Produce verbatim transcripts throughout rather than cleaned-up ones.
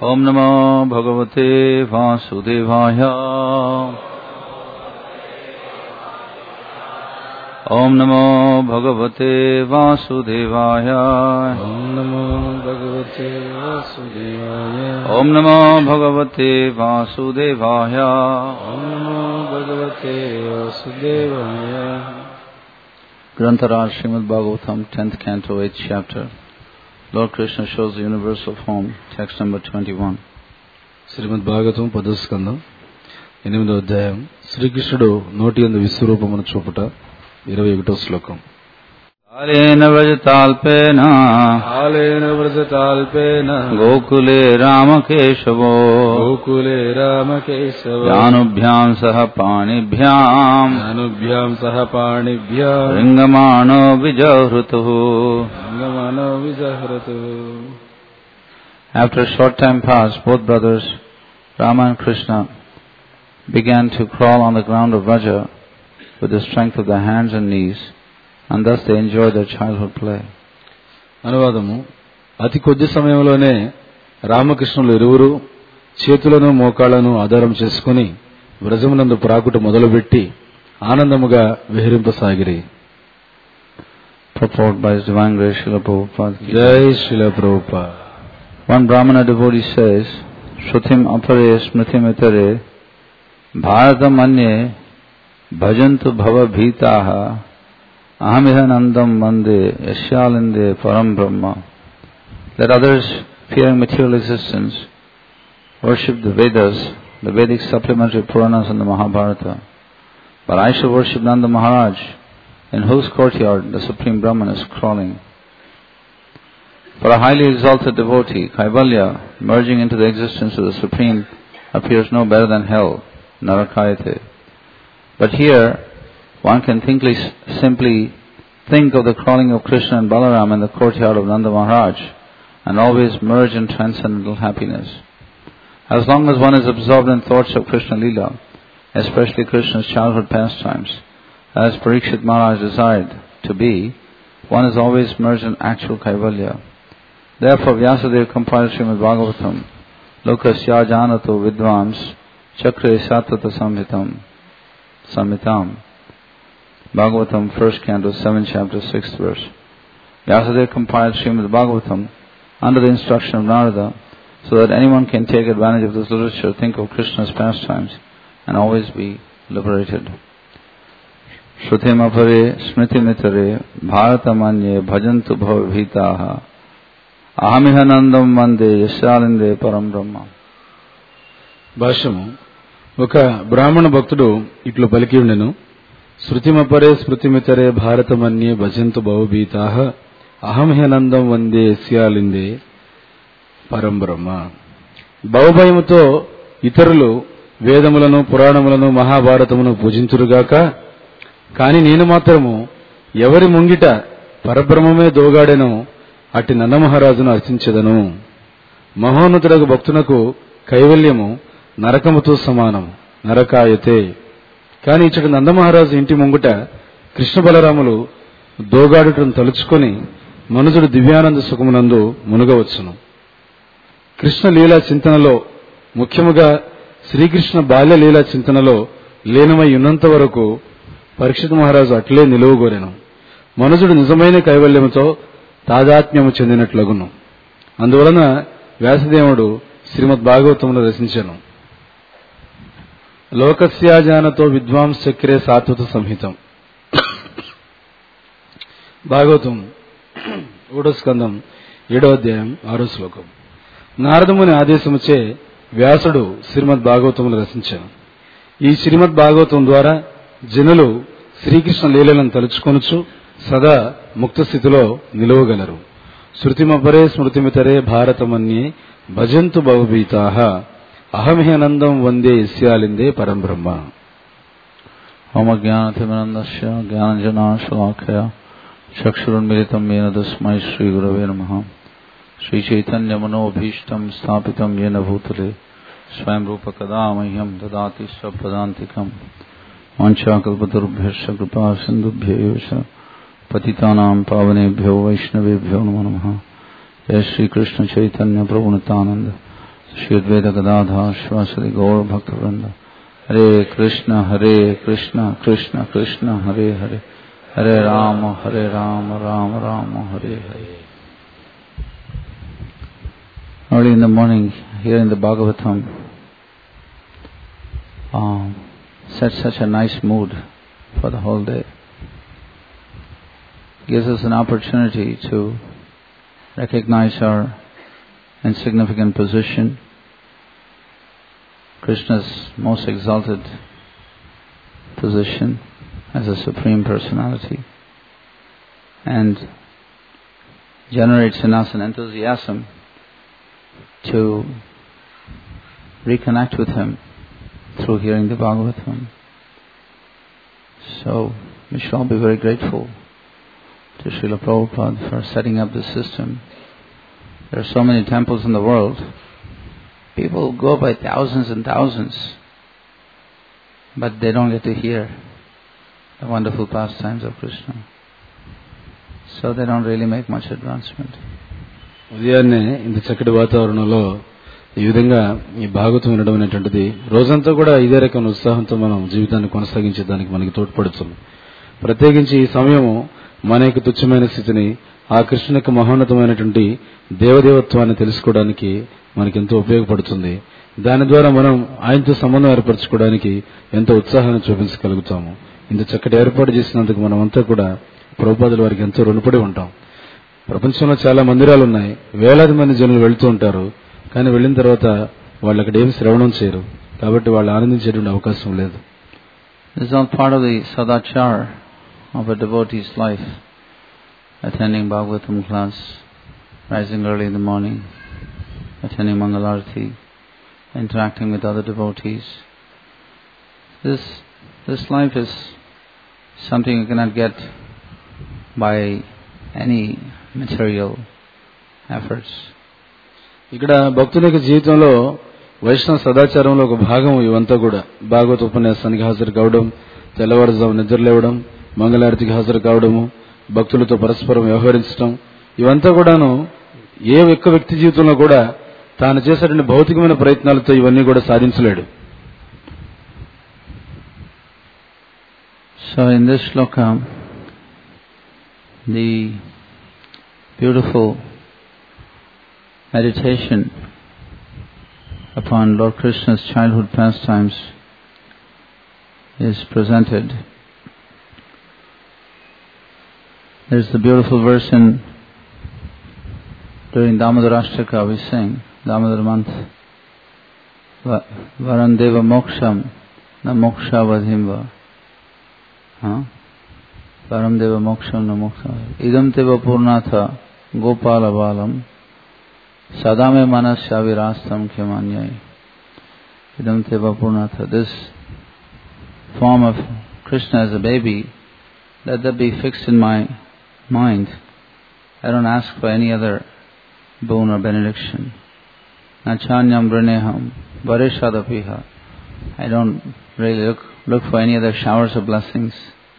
ओम नमो भगवते वासुदेवाय। ओम नमो भगवते वासुदेवाय। ओम नमो भगवते वासुदेवाय। ओम नमो भगवते वासुदेवाय। ओम नमो भगवते वासुदेवाय। Grantharaj Srimad Bhagavatam, tenth canto, eighth chapter. Lord Krishna shows the universal form, text number twenty-one. శ్రీమద్ భాగవతం పదో స్కందం ఎనిమిదో అధ్యాయం. శ్రీకృష్ణుడు నోటి యందు విశ్వరూపమును చూపుట. ఇరవై ఒకటో శ్లోకం. కాలేన వ్రజతాల్పేన కాలేన వ్రజతాల్పేన గోకులే రామకేశవో గోకులే రామకేశవ జానుభ్యాం సహ పాణిభ్యాం జానుభ్యాం సహ పాణిభ్యాం రింగమాణో విజహృతుః రింగమాణో విజహృతుః. After a short time passed, both brothers, Rama and Krishna, began to crawl on the ground of Vraja with the strength of their hands and knees, and thus they enjoyed their childhood play. అనువాదము. అతి కొద్ది సమయంలోనే రామకృష్ణులు ఇరువురు చేతులను మోకాళ్లను ఆధారం చేసుకుని వ్రజమునందు ప్రాకుట మొదలుపెట్టి ఆనందముగా విహరింపసాగిరి. Purport by His Divine Grace Srila Prabhupada. జై Srila Prabhupada. One Brahmana devotee says, Shrutim apare smritim itare bharatam anye bhajantu bhava bhitaha ahamihanandam mande yasyalinde param brahma. Let others, fearing material existence, worship the Vedas, the Vedic supplementary Puranas and the Mahabharata. But I shall worship Nanda Maharaj, in whose courtyard the Supreme Brahman is crawling. For a highly exalted devotee, Kaivalya, merging into the existence of the Supreme, appears no better than hell, Narakayate. But here, one can thinkly, simply think of the crawling of Krishna and Balaram in the courtyard of Nanda Maharaj, and always merge in transcendental happiness. As long as one is absorbed in thoughts of Krishna Lila, especially Krishna's childhood pastimes, as Parikshit Maharaj desired to be, one is always merged in actual Kaivalya. Therefore, Vyasadeva compiled Srimad Bhagavatam, Lokasya janato vidvans chakre satata samhitam samhitam. Bhagavatam, first canto, seventh chapter, sixth verse. Vyasadeva compiled Srimad Bhagavatam under the instruction of Narada, so that anyone can take advantage of this literature, think of Krishna's pastimes, and always be liberated. Shrutim apare smritimitare bharatamanye bhajantu bhavitaha ahamihanandam mande yasyalinde param brahma. భాష్యము. ఒక బ్రాహ్మణ భక్తుడు ఇట్లు పలికి ఉండెను. శృతిమపరే స్మృతిమితరే భారతమన్యే భజంతు భవభీతాః అహంహ్యనందం వందే యస్యాలిందే పరం బ్రహ్మ. భవభయముతో ఇతరులు వేదములను పురాణములను మహాభారతమును పూజించురుగాక, కాని నేను మాత్రము ఎవరి ముంగిట పరబ్రహ్మమే దోగాడెనో అట్టి నందమహారాజును అర్చించెదను. మహోన్నతుడగు భక్తునకు కైవల్యము నరకముతో సమానము, నరకాయతే. కాని ఇచ్చటి నందమహారాజు ఇంటి ముంగుట కృష్ణ బలరాములు దోగాడుటను తలుచుకొని మనుజుడు దివ్యానంద సుఖమునందు మునుగవచ్చును. కృష్ణ లీలా చింతనలో, ముఖ్యముగా శ్రీకృష్ణ బాల్య లీలా చింతనలో లీనమై ఉన్నంత వరకు పరీక్షిత్ మహారాజు అట్లే నిలువగోరెను. మనుజుడు నిజమైన కైవల్యముతో తాదాత్మ్యము చెందినట్లగును. అందువలన వ్యాసదేవుడు శ్రీమద్ భాగవతమును రచించెను. లోకస్యాజానతో విద్వాంస్ చక్రే సాత్వత సంహితం. భాగవతం మూడో స్కందం ఏడో అధ్యాయం ఆరో శ్లోకం. నారదముని ఆదేశముచే వ్యాసుడు శ్రీమద్ భాగవతమును రచించాను. ఈ శ్రీమద్ భాగవతం ద్వారా జనులు శ్రీకృష్ణ లీలలను తలుచుకొనుచు సదా ముక్త స్థితిలో నిలువగలరు. శృతిమపరే స్మృతిమితరే భారతమన్యే భజంతు భవభీతాః అహమిహనందం వందే యస్యాలిందే పరం బ్రహ్మ. ఓం అజ్ఞానతిమిరంధస్య జ్ఞానజనాశలాకయ చక్షురున్మిలితం येन తస్మై శ్రీగురవే నమః. శ్రీచైతన్యమనోభీష్టం స్థాపితం येन భూతలే స్వయం రూప కదా మహ్యం దదాతి స్వపదాంతికం. వాంఛాకల్పతరుభ్యశ్చ కృపా సింధుభ్యైవ చ పతితానాం పావనేభ్యో వైష్ణవేభ్యో నమో నమః. జయ శ్రీ కృష్ణ చైతన్య ప్రభు Nityananda Shri Advaita Gadadhar Shivasari Gaur Bhaktivinoda. Hare Krishna, Hare Krishna, Krishna Krishna, Hare Hare, Hare Rama, Hare Rama, Rama Rama, Hare Hare. Early in the morning, here in the Bhagavatam, um, sets such a nice mood for the whole day. Gives us an opportunity to recognize our insignificant position, Krishna's most exalted position as a Supreme Personality, and generates in us an enthusiasm to reconnect with Him through hearing the Bhagavatam. So we should all be very grateful to Srila Prabhupada for setting up this system. There are so many temples in the world. People go by thousands and thousands, but they don't get to hear the wonderful pastimes of Krishna. So they don't really make much advancement. ఉదయాన్నే ఇంత చక్కటి వాతావరణంలో ఈ విధంగా ఈ భాగవతం వినడం అనేటువంటిది రోజంతా కూడా ఇదే రకమైన ఉత్సాహంతో మనం జీవితాన్ని కొనసాగించేదానికి మనకి తోడ్పడుతుంది. ప్రత్యేకించి ఈ సమయం మన యొక్క తుచ్చమైన స్థితిని, ఆ కృష్ణుని యొక్క మహోన్నతమైనటువంటి దేవదేవత్వాన్ని తెలుసుకోవడానికి మనకి ఎంతో ఉపయోగపడుతుంది. దాని ద్వారా మనం ఆయనతో సంబంధం ఏర్పరచుకోవడానికి ఎంతో ఉత్సాహాన్ని చూపించగలుగుతాము. ఇంత చక్కటి ఏర్పాటు చేసినందుకు మనమంతా కూడా ప్రభుపాదుల వారికి ఎంతో రుణపడి ఉంటాం. ప్రపంచంలో చాలా మందిరాలు ఉన్నాయి, వేలాది మంది జనులు వెళ్తూ ఉంటారు. కానీ వెళ్ళిన తర్వాత వాళ్ళు అక్కడ ఏమి శ్రవణం చేయరు, కాబట్టి వాళ్ళు ఆనందించేటువంటి అవకాశం లేదు. This is all part of the sadachar of a devotee's life. Attending Bhagavatam class, rising early in the morning, attending Mangalarti, interacting with other devotees. This this life is something you cannot get by any material efforts. ఇక్కడ భక్తుల యొక్క జీవితంలో వైష్ణవ సదాచారంలో ఒక భాగం ఇవంతా కూడా. భాగవత ఉపన్యాసానికి హాజరు కావడం, తెల్లవారుజాము నిద్రలేవడం, మంగళారతికి హాజరు కావడము, భక్తులతో పరస్పరం వ్యవహరించడం, ఇవంతా కూడాను ఏ ఒక్క వ్యక్తి జీవితంలో కూడా తాను చేసేటువంటి భౌతికమైన ప్రయత్నాలతో ఇవన్నీ కూడా సాధించలేడు. So in this shloka, the beautiful meditation upon Lord Krishna's childhood pastimes is presented. There is the beautiful verse in during Damodarashtaka we sing, Damodar month, Varandeva moksham na moksha vadhimva. Huh? Varandeva moksham na moksha. Idam teva purnatha gopala balam sadame manasya virastam khyamanyai. Idam teva purnatha. This form of Krishna as a baby, let that be fixed in my mind. I don't ask for any other boon or benediction. Nachanyam vrineham varishadapiha. I don't really look, look for any other showers of blessings.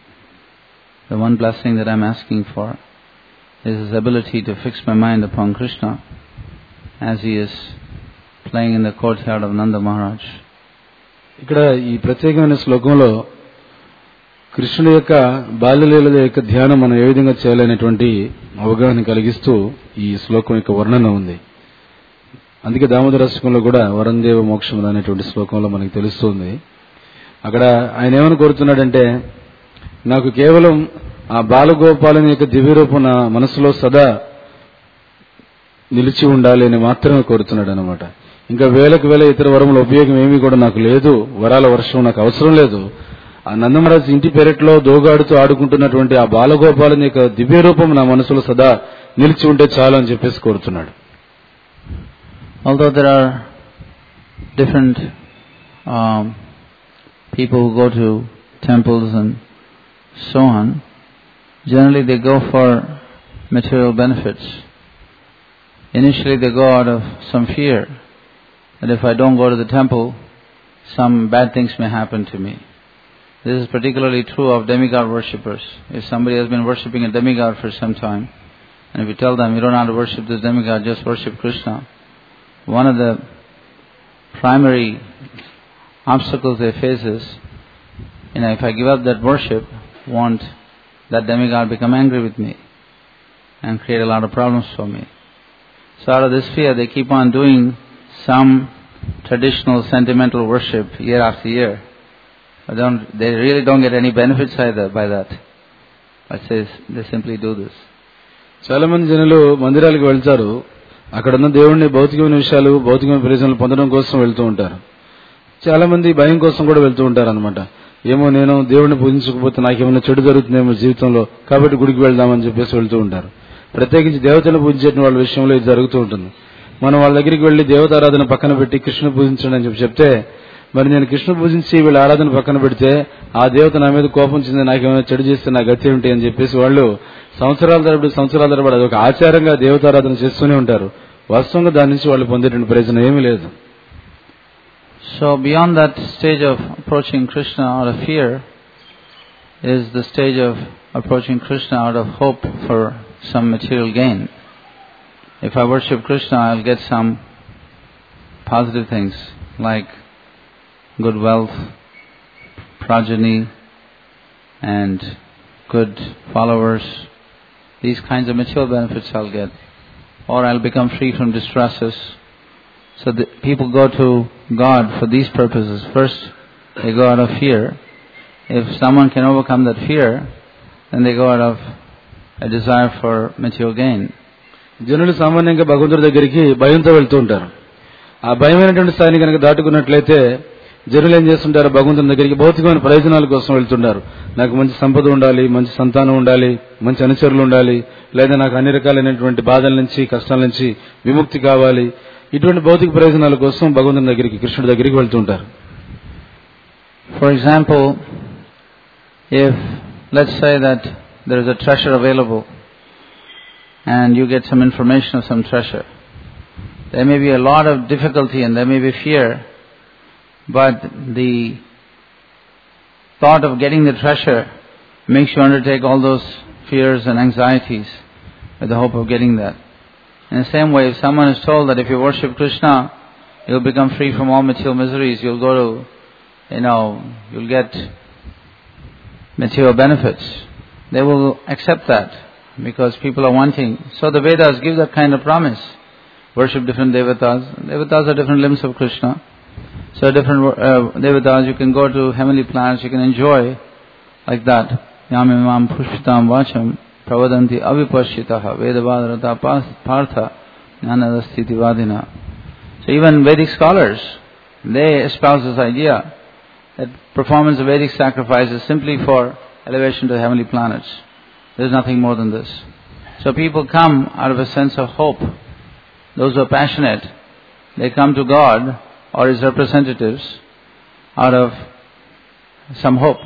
The one blessing that I'm asking for is his ability to fix my mind upon Krishna as he is playing in the courtyard of Nanda Maharaj. ఇక్కడ ఈ ప్రత్యేకమైన శ్లోకంలో కృష్ణుడి యొక్క బాల్యలీల యొక్క ధ్యానం మనం ఏ విధంగా చేయాలనేటువంటి అవగాహన కలిగిస్తూ ఈ శ్లోకం యొక్క వర్ణన ఉంది. అందుకే దామోదరాష్టకంలో కూడా వరందేవ మోక్షం అనేటువంటి శ్లోకంలో మనకి తెలుస్తుంది. అక్కడ ఆయన ఏమని కోరుతున్నాడంటే, నాకు కేవలం ఆ బాలగోపాలని యొక్క దివ్యరూపం నా మనసులో సదా నిలిచి ఉండాలి అని మాత్రమే కోరుతున్నాడు అనమాట. ఇంకా వేలకు వేల ఇతర వరముల ఉపయోగం ఏమీ కూడా నాకు లేదు, వరాల వర్షం నాకు అవసరం లేదు. ఆ నందమహారాజు ఇంటి పెరట్లో దోగాడుతూ ఆడుకుంటున్నటువంటి ఆ బాలగోపాలని యొక్క దివ్య రూపం నా మనసులో సదా నిలిచి ఉంటే చాలు అని చెప్పేసి కోరుతున్నాడు. Although there are different um, people who go to temples and so on, generally they go for material benefits. Initially they go out of some fear that if I don't go to the temple, some bad things may happen to me. This is particularly true of demigod worshippers. If somebody has been worshipping a demigod for some time, and if you tell them you don't have to worship this demigod, just worship Krishna, one of the primary obstacles they face is, you know, if I give up that worship, won't that demigod become angry with me and create a lot of problems for me? So out of this fear, they keep on doing some traditional sentimental worship year after year. But don't, they really don't get any benefits either by that. But says they simply do this. చాలా మంది జనులు మందిరాలకు వెళ్తారు, అక్కడ ఉన్న దేవుణ్ణి భౌతికమైన విషయాలు భౌతికమైన ప్రయోజనాలు పొందడం కోసం వెళ్తూ ఉంటారు. చాలా మంది భయం కోసం కూడా వెళ్తూ ఉంటారు అనమాట. ఏమో నేను దేవుణ్ణి పూజించకపోతే నాకేమైనా చెడు జరుగుతుందేమో జీవితంలో, కాబట్టి గుడికి వెళ్దామని చెప్పేసి వెళ్తూ ఉంటారు. ప్రత్యేకించి దేవతలను పూజించే వాళ్ళ విషయంలో ఇది జరుగుతూ ఉంటుంది. మనం వాళ్ళ దగ్గరికి వెళ్లి దేవతారాధన పక్కన పెట్టి కృష్ణుని పూజించండి అని చెప్పి చెప్తే, మరి నేను కృష్ణ పూజించి వీళ్ళ ఆరాధన పక్కన పెడితే ఆ దేవత నా మీద కోపం చెంది నాకేమైనా చెడు చేస్తే నా గతి ఏమిటి అని చెప్పేసి వాళ్ళు సంవత్సరాల తరబడి సంవత్సరాల తరబడి అది ఒక ఆచారంగా దేవతారాధన చేస్తూనే ఉంటారు. వాస్తవంగా దాని నుంచి వాళ్ళు పొందేటువంటి ప్రయోజనం ఏమీ లేదు. So beyond that stage of approaching Krishna out of fear is the stage of approaching Krishna out of hope for some material gain. If I worship Krishna, I'll get some positive things like good wealth, progeny, and good followers. These kinds of material benefits I'll get. Or I'll become free from distresses. So the people go to God for these purposes. First, they go out of fear. If someone can overcome that fear, then they go out of a desire for material gain. జనులు సామాన్యంగా భగవంతుడి దగ్గరికి భయంతో వెళ్తూ ఉంటారు. ఆ భయమైనటువంటి స్థాయిని కనుక దాటుకున్నట్లయితే జనులు ఏం చేస్తుంటారు, భగవంతుని దగ్గరికి భౌతికమైన ప్రయోజనాల కోసం వెళ్తుంటారు. నాకు మంచి సంపద ఉండాలి, మంచి సంతానం ఉండాలి, మంచి అనుచరులు ఉండాలి, లేదా నాకు అన్ని రకాలైనటువంటి బాధల నుంచి కష్టాల నుంచి విముక్తి కావాలి, ఇటువంటి భౌతిక ప్రయోజనాల కోసం భగవంతుని దగ్గరికి కృష్ణుడి దగ్గరికి వెళ్తుంటారు. For example, if let's say that there is a treasure available and you get some information of some treasure, there may be a lot of difficulty and there may be fear, but the thought of getting the treasure makes you undertake all those fears and anxieties with the hope of getting that. In the same way, if someone is told that if you worship Krishna, you'll become free from all material miseries, you'll go to, you know, you'll get material benefits, they will accept that because people are wanting. So the Vedas give that kind of promise. Worship different devatas. Devatas are different limbs of Krishna. So different uh, devatas, you can go to heavenly planets, you can enjoy like that. Yamimam pushpitam vacham pravadanti avipashitaha vedavadharata partha jnanadasthiti vadina. So even Vedic scholars, they espouse this idea that performance of Vedic sacrifice is simply for elevation to the heavenly planets. There is nothing more than this. So people come out of a sense of hope. Those who are passionate, they come to God or His representatives out of some hope.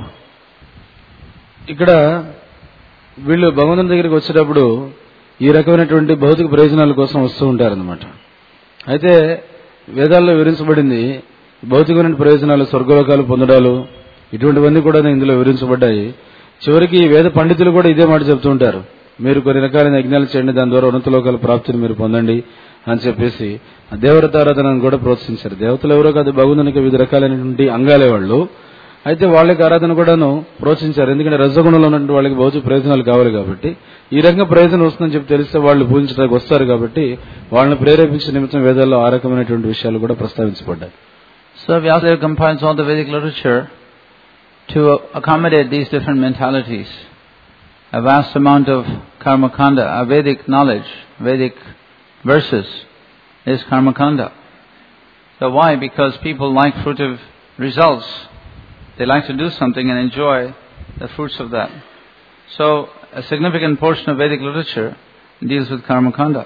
ఇక్కడ వీళ్ళు భగవంతుని దగ్గరికి వచ్చేటప్పుడు ఈ రకమైనటువంటి భౌతిక ప్రయోజనాల కోసం వస్తూ ఉంటారన్నమాట. అయితే వేదాల్లో వివరించబడింది భౌతికమైన ప్రయోజనాలు, స్వర్గలోకాలు పొందడాలు, ఇటువంటివన్నీ కూడా ఇందులో వివరించబడ్డాయి. చివరికి వేద పండితులు కూడా ఇదే మాట చెప్తూ ఉంటారు, మీరు కొన్ని రకాలైన యజ్ఞాలు చేయండి, దాని ద్వారా ఉన్నత లోకాల ప్రాప్తిని మీరు పొందండి అని చెప్పేసి దేవతారాధనను కూడా ప్రోత్సహించారు. దేవతలు ఎవరో కాదు, భగవంతునికి వివిధ రకాలైనటువంటి అంగాలే వాళ్ళు. అయితే వాళ్ళకి ఆరాధన కూడాను ప్రోత్సహించారు. ఎందుకంటే రజగుణంలో ఉన్నటువంటి వాళ్ళకి భౌతిక ప్రయోజనాలు కావాలి కాబట్టి, ఈ రకంగా ప్రయోజనం వస్తుందని చెప్పి తెలిస్తే వాళ్ళు పూజించడానికి వస్తారు కాబట్టి వాళ్ళని ప్రేరేపించే నిమిత్తం వేదాల్లో ఆ రకమైనటువంటి విషయాలు కూడా ప్రస్తావించబడ్డాయి. So Vyasadeva compiles all the Vedic literature to accommodate these different mentalities. A vast amount of karma kanda, a Vedic knowledge, Vedic verses is karma kanda. So why? Because people like fruitive results. They like to do something and enjoy the fruits of that. So a significant portion of Vedic literature deals with karma kanda.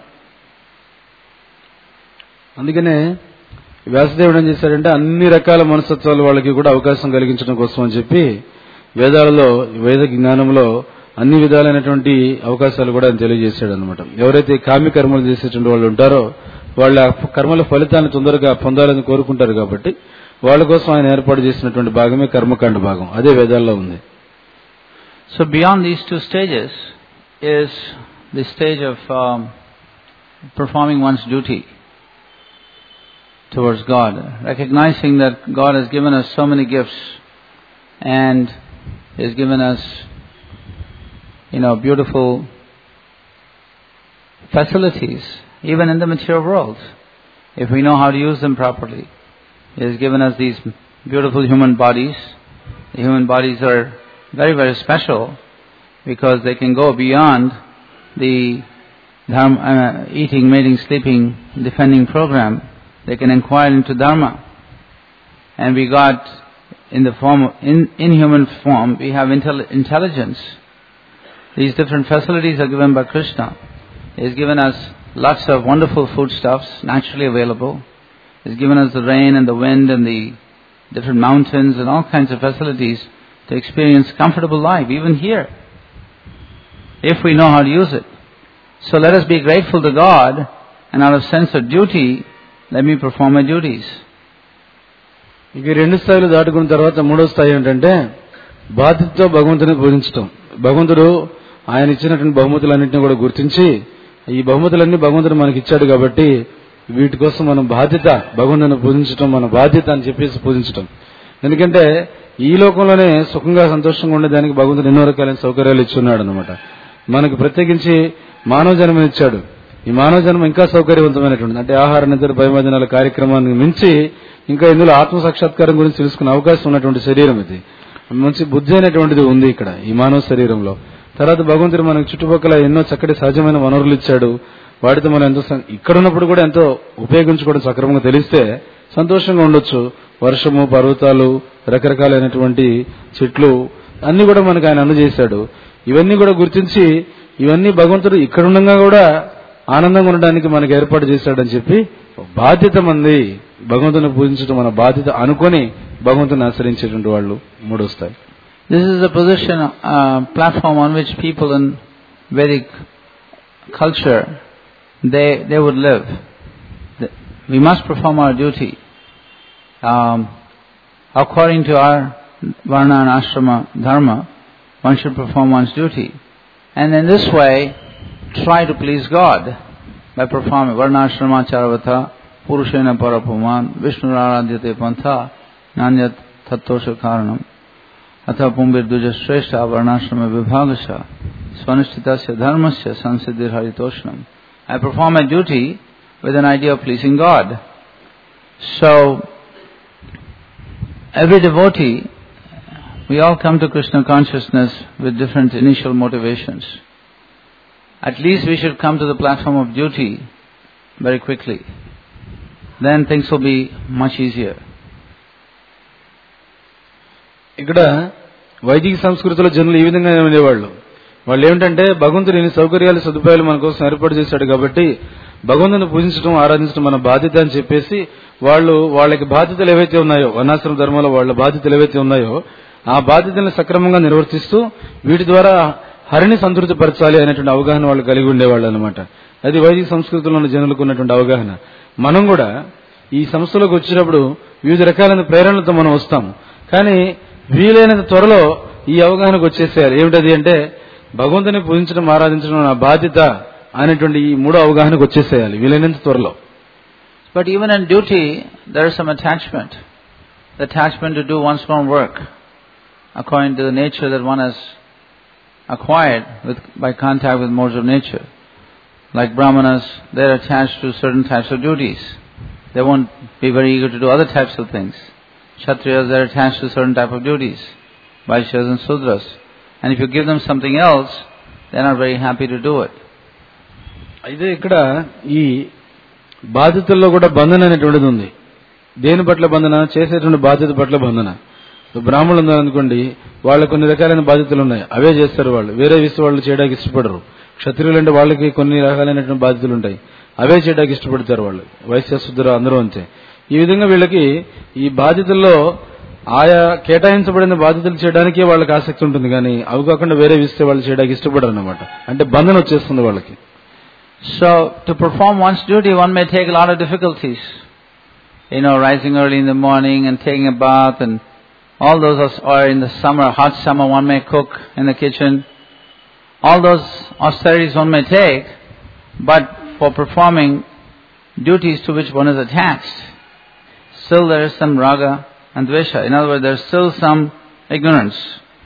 అందుకనే వ్యాసదేవుడు ఏం చేశారంటే అన్ని రకాల మనస్తత్వాల వాళ్ళకి కూడా అవకాశం కలిగించడం కోసం అని చెప్పి వేదాలలో, వేద జ్ఞానంలో అన్ని విధాలైనటువంటి అవకాశాలు కూడా ఆయన తెలియజేశాడు అనమాట. ఎవరైతే కామ్య కర్మలు చేసేటువంటి వాళ్ళు ఉంటారో వాళ్ళ కర్మల ఫలితాన్ని తొందరగా పొందాలని కోరుకుంటారు కాబట్టి వాళ్ళ కోసం ఆయన ఏర్పాటు చేసినటువంటి భాగమే కర్మకాండ భాగం. అదే వేదాల్లో ఉంది. So beyond these two stages is the stage of um, performing one's duty. towards God, recognizing that God has given us so many gifts and has given us, you know, beautiful facilities, even in the material world, if we know how to use them properly. He has given us these beautiful human bodies. The human bodies are very, very special because they can go beyond the dharma, uh, eating, mating, sleeping, defending program. They can inquire into Dharma. And we got, in the form, of, in, in human form, we have intel- intelligence. These different facilities are given by Krishna. He has given us lots of wonderful foodstuffs, naturally available. He has given us the rain and the wind and the different mountains and all kinds of facilities to experience comfortable life, even here, if we know how to use it. So let us be grateful to God, and out of sense of duty, let me perform my duties. ఇక రెండు స్థాయిలు దాటుకున్న తర్వాత మూడో స్థాయి ఏంటంటే బాధ్యతతో భగవంతుని పూజించటం. భగవంతుడు ఆయన ఇచ్చినటువంటి బహుమతులన్నింటినీ కూడా గుర్తించి, ఈ బహుమతులన్నీ భగవంతుడు మనకి ఇచ్చాడు కాబట్టి వీటి కోసం మనం బాధ్యత, భగవంతుని పూజించటం మన బాధ్యత అని చెప్పేసి పూజించటం. ఎందుకంటే ఈ లోకంలోనే సుఖంగా సంతోషంగా ఉండేదానికి భగవంతుడు ఎన్నో రకాలైన సౌకర్యాలు ఇచ్చున్నాడు అనమాట. మనకు ప్రత్యేకించి మానవ జన్మ ఇచ్చాడు. ఈ మానవ జన్మ ఇంకా సౌకర్యవంతమైనటువంటి, అంటే ఆహార నిద్ర భయమోదనాల కార్యక్రమాన్ని మించి ఇంకా ఇందులో ఆత్మ సాక్షాత్కారం గురించి తెలుసుకునే అవకాశం ఉన్నటువంటి శరీరం ఇది. మంచి బుద్ధి అనేటువంటిది ఉంది ఇక్కడ ఈ మానవ శరీరంలో. తర్వాత భగవంతుడు మనకు చుట్టుపక్కల ఎన్నో చక్కటి సహజమైన వనరులు ఇచ్చాడు. వాటితో మనం ఎంతో ఇక్కడ ఉన్నప్పుడు కూడా ఎంతో ఉపయోగించుకోవడం సక్రమంగా తెలిస్తే సంతోషంగా ఉండొచ్చు. వర్షము, పర్వతాలు, రకరకాలైనటువంటి చెట్లు అన్ని కూడా మనకు ఆయన అందజేశాడు. ఇవన్నీ కూడా గుర్తించి ఇవన్నీ భగవంతుడు ఇక్కడ ఉండగా కూడా ఆనందంగా ఉండడానికి మనకు ఏర్పాటు చేశాడని చెప్పి బాధ్యత మంది భగవంతుని పూజించడం మన బాధ్యత అనుకొని భగవంతుని ఆశ్రయించేటువంటి వాళ్ళు మూడో స్థాయి. This is a position, uh, platform on which people in Vedic culture, they they would live. We must perform our duty. Um, according to our varna and ashrama dharma, one should perform one's duty. And in this way, try to please God by performing varna ashrama charavata purushena parapuman vishnu aradhyate pantha nanyat tattosha karanam atha pumbir duja shrestha varnashrama vibhagasya svanushtitasya dharmasya sansiddhir haritoshnam. I perform my duty with an idea of pleasing God. So, every devotee, we all come to Krishna consciousness with different initial motivations. At least we should come to the platform of duty very quickly. Then things will be much easier. ఇక్కడ వైదిక సంస్కృతిలో జనులు ఈ విధంగా ఉండేవాళ్ళు. వాళ్ళు ఏమిటంటే భగవంతుడు ఎన్ని సౌకర్యాలు సదుపాయాలు మన కోసం ఏర్పాటు చేశాడు కాబట్టి భగవంతుని పూజించడం, ఆరాధించడం మన బాధ్యత అని చెప్పేసి వాళ్ళు వాళ్ళకి బాధ్యతలు ఏవైతే ఉన్నాయో, వర్ణాశ్రమ ధర్మంలో వాళ్ళ బాధ్యతలు ఏవైతే ఉన్నాయో ఆ బాధ్యతలను సక్రమంగా నిర్వర్తిస్తూ వీటి ద్వారా హరిని సంతృప్తిపరచాలి అనేటువంటి అవగాహన వాళ్ళు కలిగి ఉండేవాళ్ళు అనమాట. అది వైదిక సంస్కృతిలో ఉన్న జనులకు ఉన్నటువంటి అవగాహన. మనం కూడా ఈ సంస్థలోకి వచ్చినప్పుడు వివిధ రకాలైన ప్రేరణలతో మనం వస్తాం. కానీ వీలైనంత త్వరలో ఈ అవగాహనకు వచ్చేసేయాలి. ఏమిటది అంటే భగవంతుని పూజించడం, ఆరాధించడం నా బాధ్యత అనేటువంటి ఈ మూడో అవగాహనకు వచ్చేసేయాలి వీలైనంత త్వరలో. But even in duty, there is some attachment. The attachment to do one's own work according to the nature that one has acquired with, by contact with modes of nature. Like Brahmanas, they are attached to certain types of duties. They won't be very eager to do other types of things. Kshatriyas, they are attached to certain type of duties. Vaishyas and Sudras. And if you give them something else, they are not very happy to do it. అయితే ఇక్కడ ఈ బాధ్యతల్లో కూడా బంధన అనేటువంటిది ఉంది. దేని పట్ల బంధన? చేసేటువంటి బాధ్యత పట్ల బంధన. బ్రాహ్మణులు ఉన్నారనుకోండి, వాళ్ళకి కొన్ని రకాలైన బాధ్యతలు ఉన్నాయి, అవే చేస్తారు వాళ్ళు. వేరే విషయం వాళ్ళు చేయడానికి ఇష్టపడరు. క్షత్రియులు అంటే వాళ్ళకి కొన్ని రకాలైనటువంటి బాధ్యతలు ఉంటాయి, అవే చేయడానికి ఇష్టపడతారు వాళ్ళు. వైశ్య శుద్ధులు అందరూ అంతే. ఈ విధంగా వీళ్ళకి ఈ బాధ్యతల్లో ఆయా కేటాయించబడిన బాధ్యతలు చేయడానికే వాళ్ళకి ఆసక్తి ఉంటుంది, కానీ అవి కాకుండా వేరే విషయం వాళ్ళు చేయడానికి ఇష్టపడరు అన్నమాట. అంటే బంధన వచ్చేస్తుంది వాళ్ళకి. So, to perform one's duty, one may take a lot of difficulties. You know, rising early in the morning and taking a bath and all those, or in the summer, hot summer, one may cook in the kitchen. All those austerities one may take, but for performing duties to which one is attached, still there is some raga and dvesha. In other words, there is still some ignorance.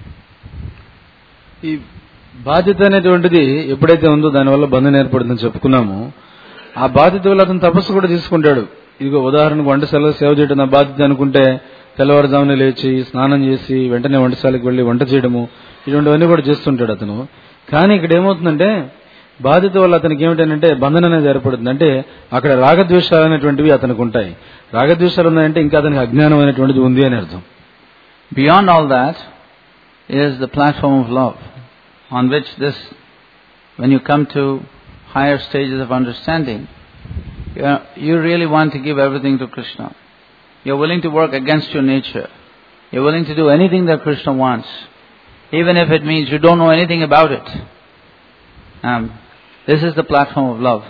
ఈ బాధ్యత అనేటువంటిది ఎప్పుడైతే ఉందో దానివల్ల బంధం ఏర్పడుతుందని చెప్పుకున్నాము. ఆ బాధ్యత వల్ల అతను తపస్సు కూడా తీసుకుంటాడు. ఇదిగో ఉదాహరణకు వంటశాలలో సేవ చేయడం నా బాధ్యత అనుకుంటే తెల్లవారుజామున లేచి స్నానం చేసి వెంటనే వంటశాలకు వెళ్లి వంట చేయడము ఇటువంటివన్నీ కూడా చేస్తుంటాడు అతను. కానీ ఇక్కడ ఏమవుతుందంటే బాధ్యత వల్ల అతనికి ఏమిటంటే బంధన అనేది ఏర్పడుతుంది. అంటే అక్కడ రాగద్వేషాలు అనేటువంటివి అతనికి ఉంటాయి. రాగద్వేషాలు ఉన్నాయంటే ఇంకా అతనికి అజ్ఞానం అనేటువంటిది ఉంది అని అర్థం. Beyond all that is the platform of love, on which this, when you come to higher stages of understanding, you, are, you really want to give everything to Krishna. You're willing to work against your nature. You're willing to do anything that Krishna wants, even if it means you don't know anything about it. Um, this is the platform of love.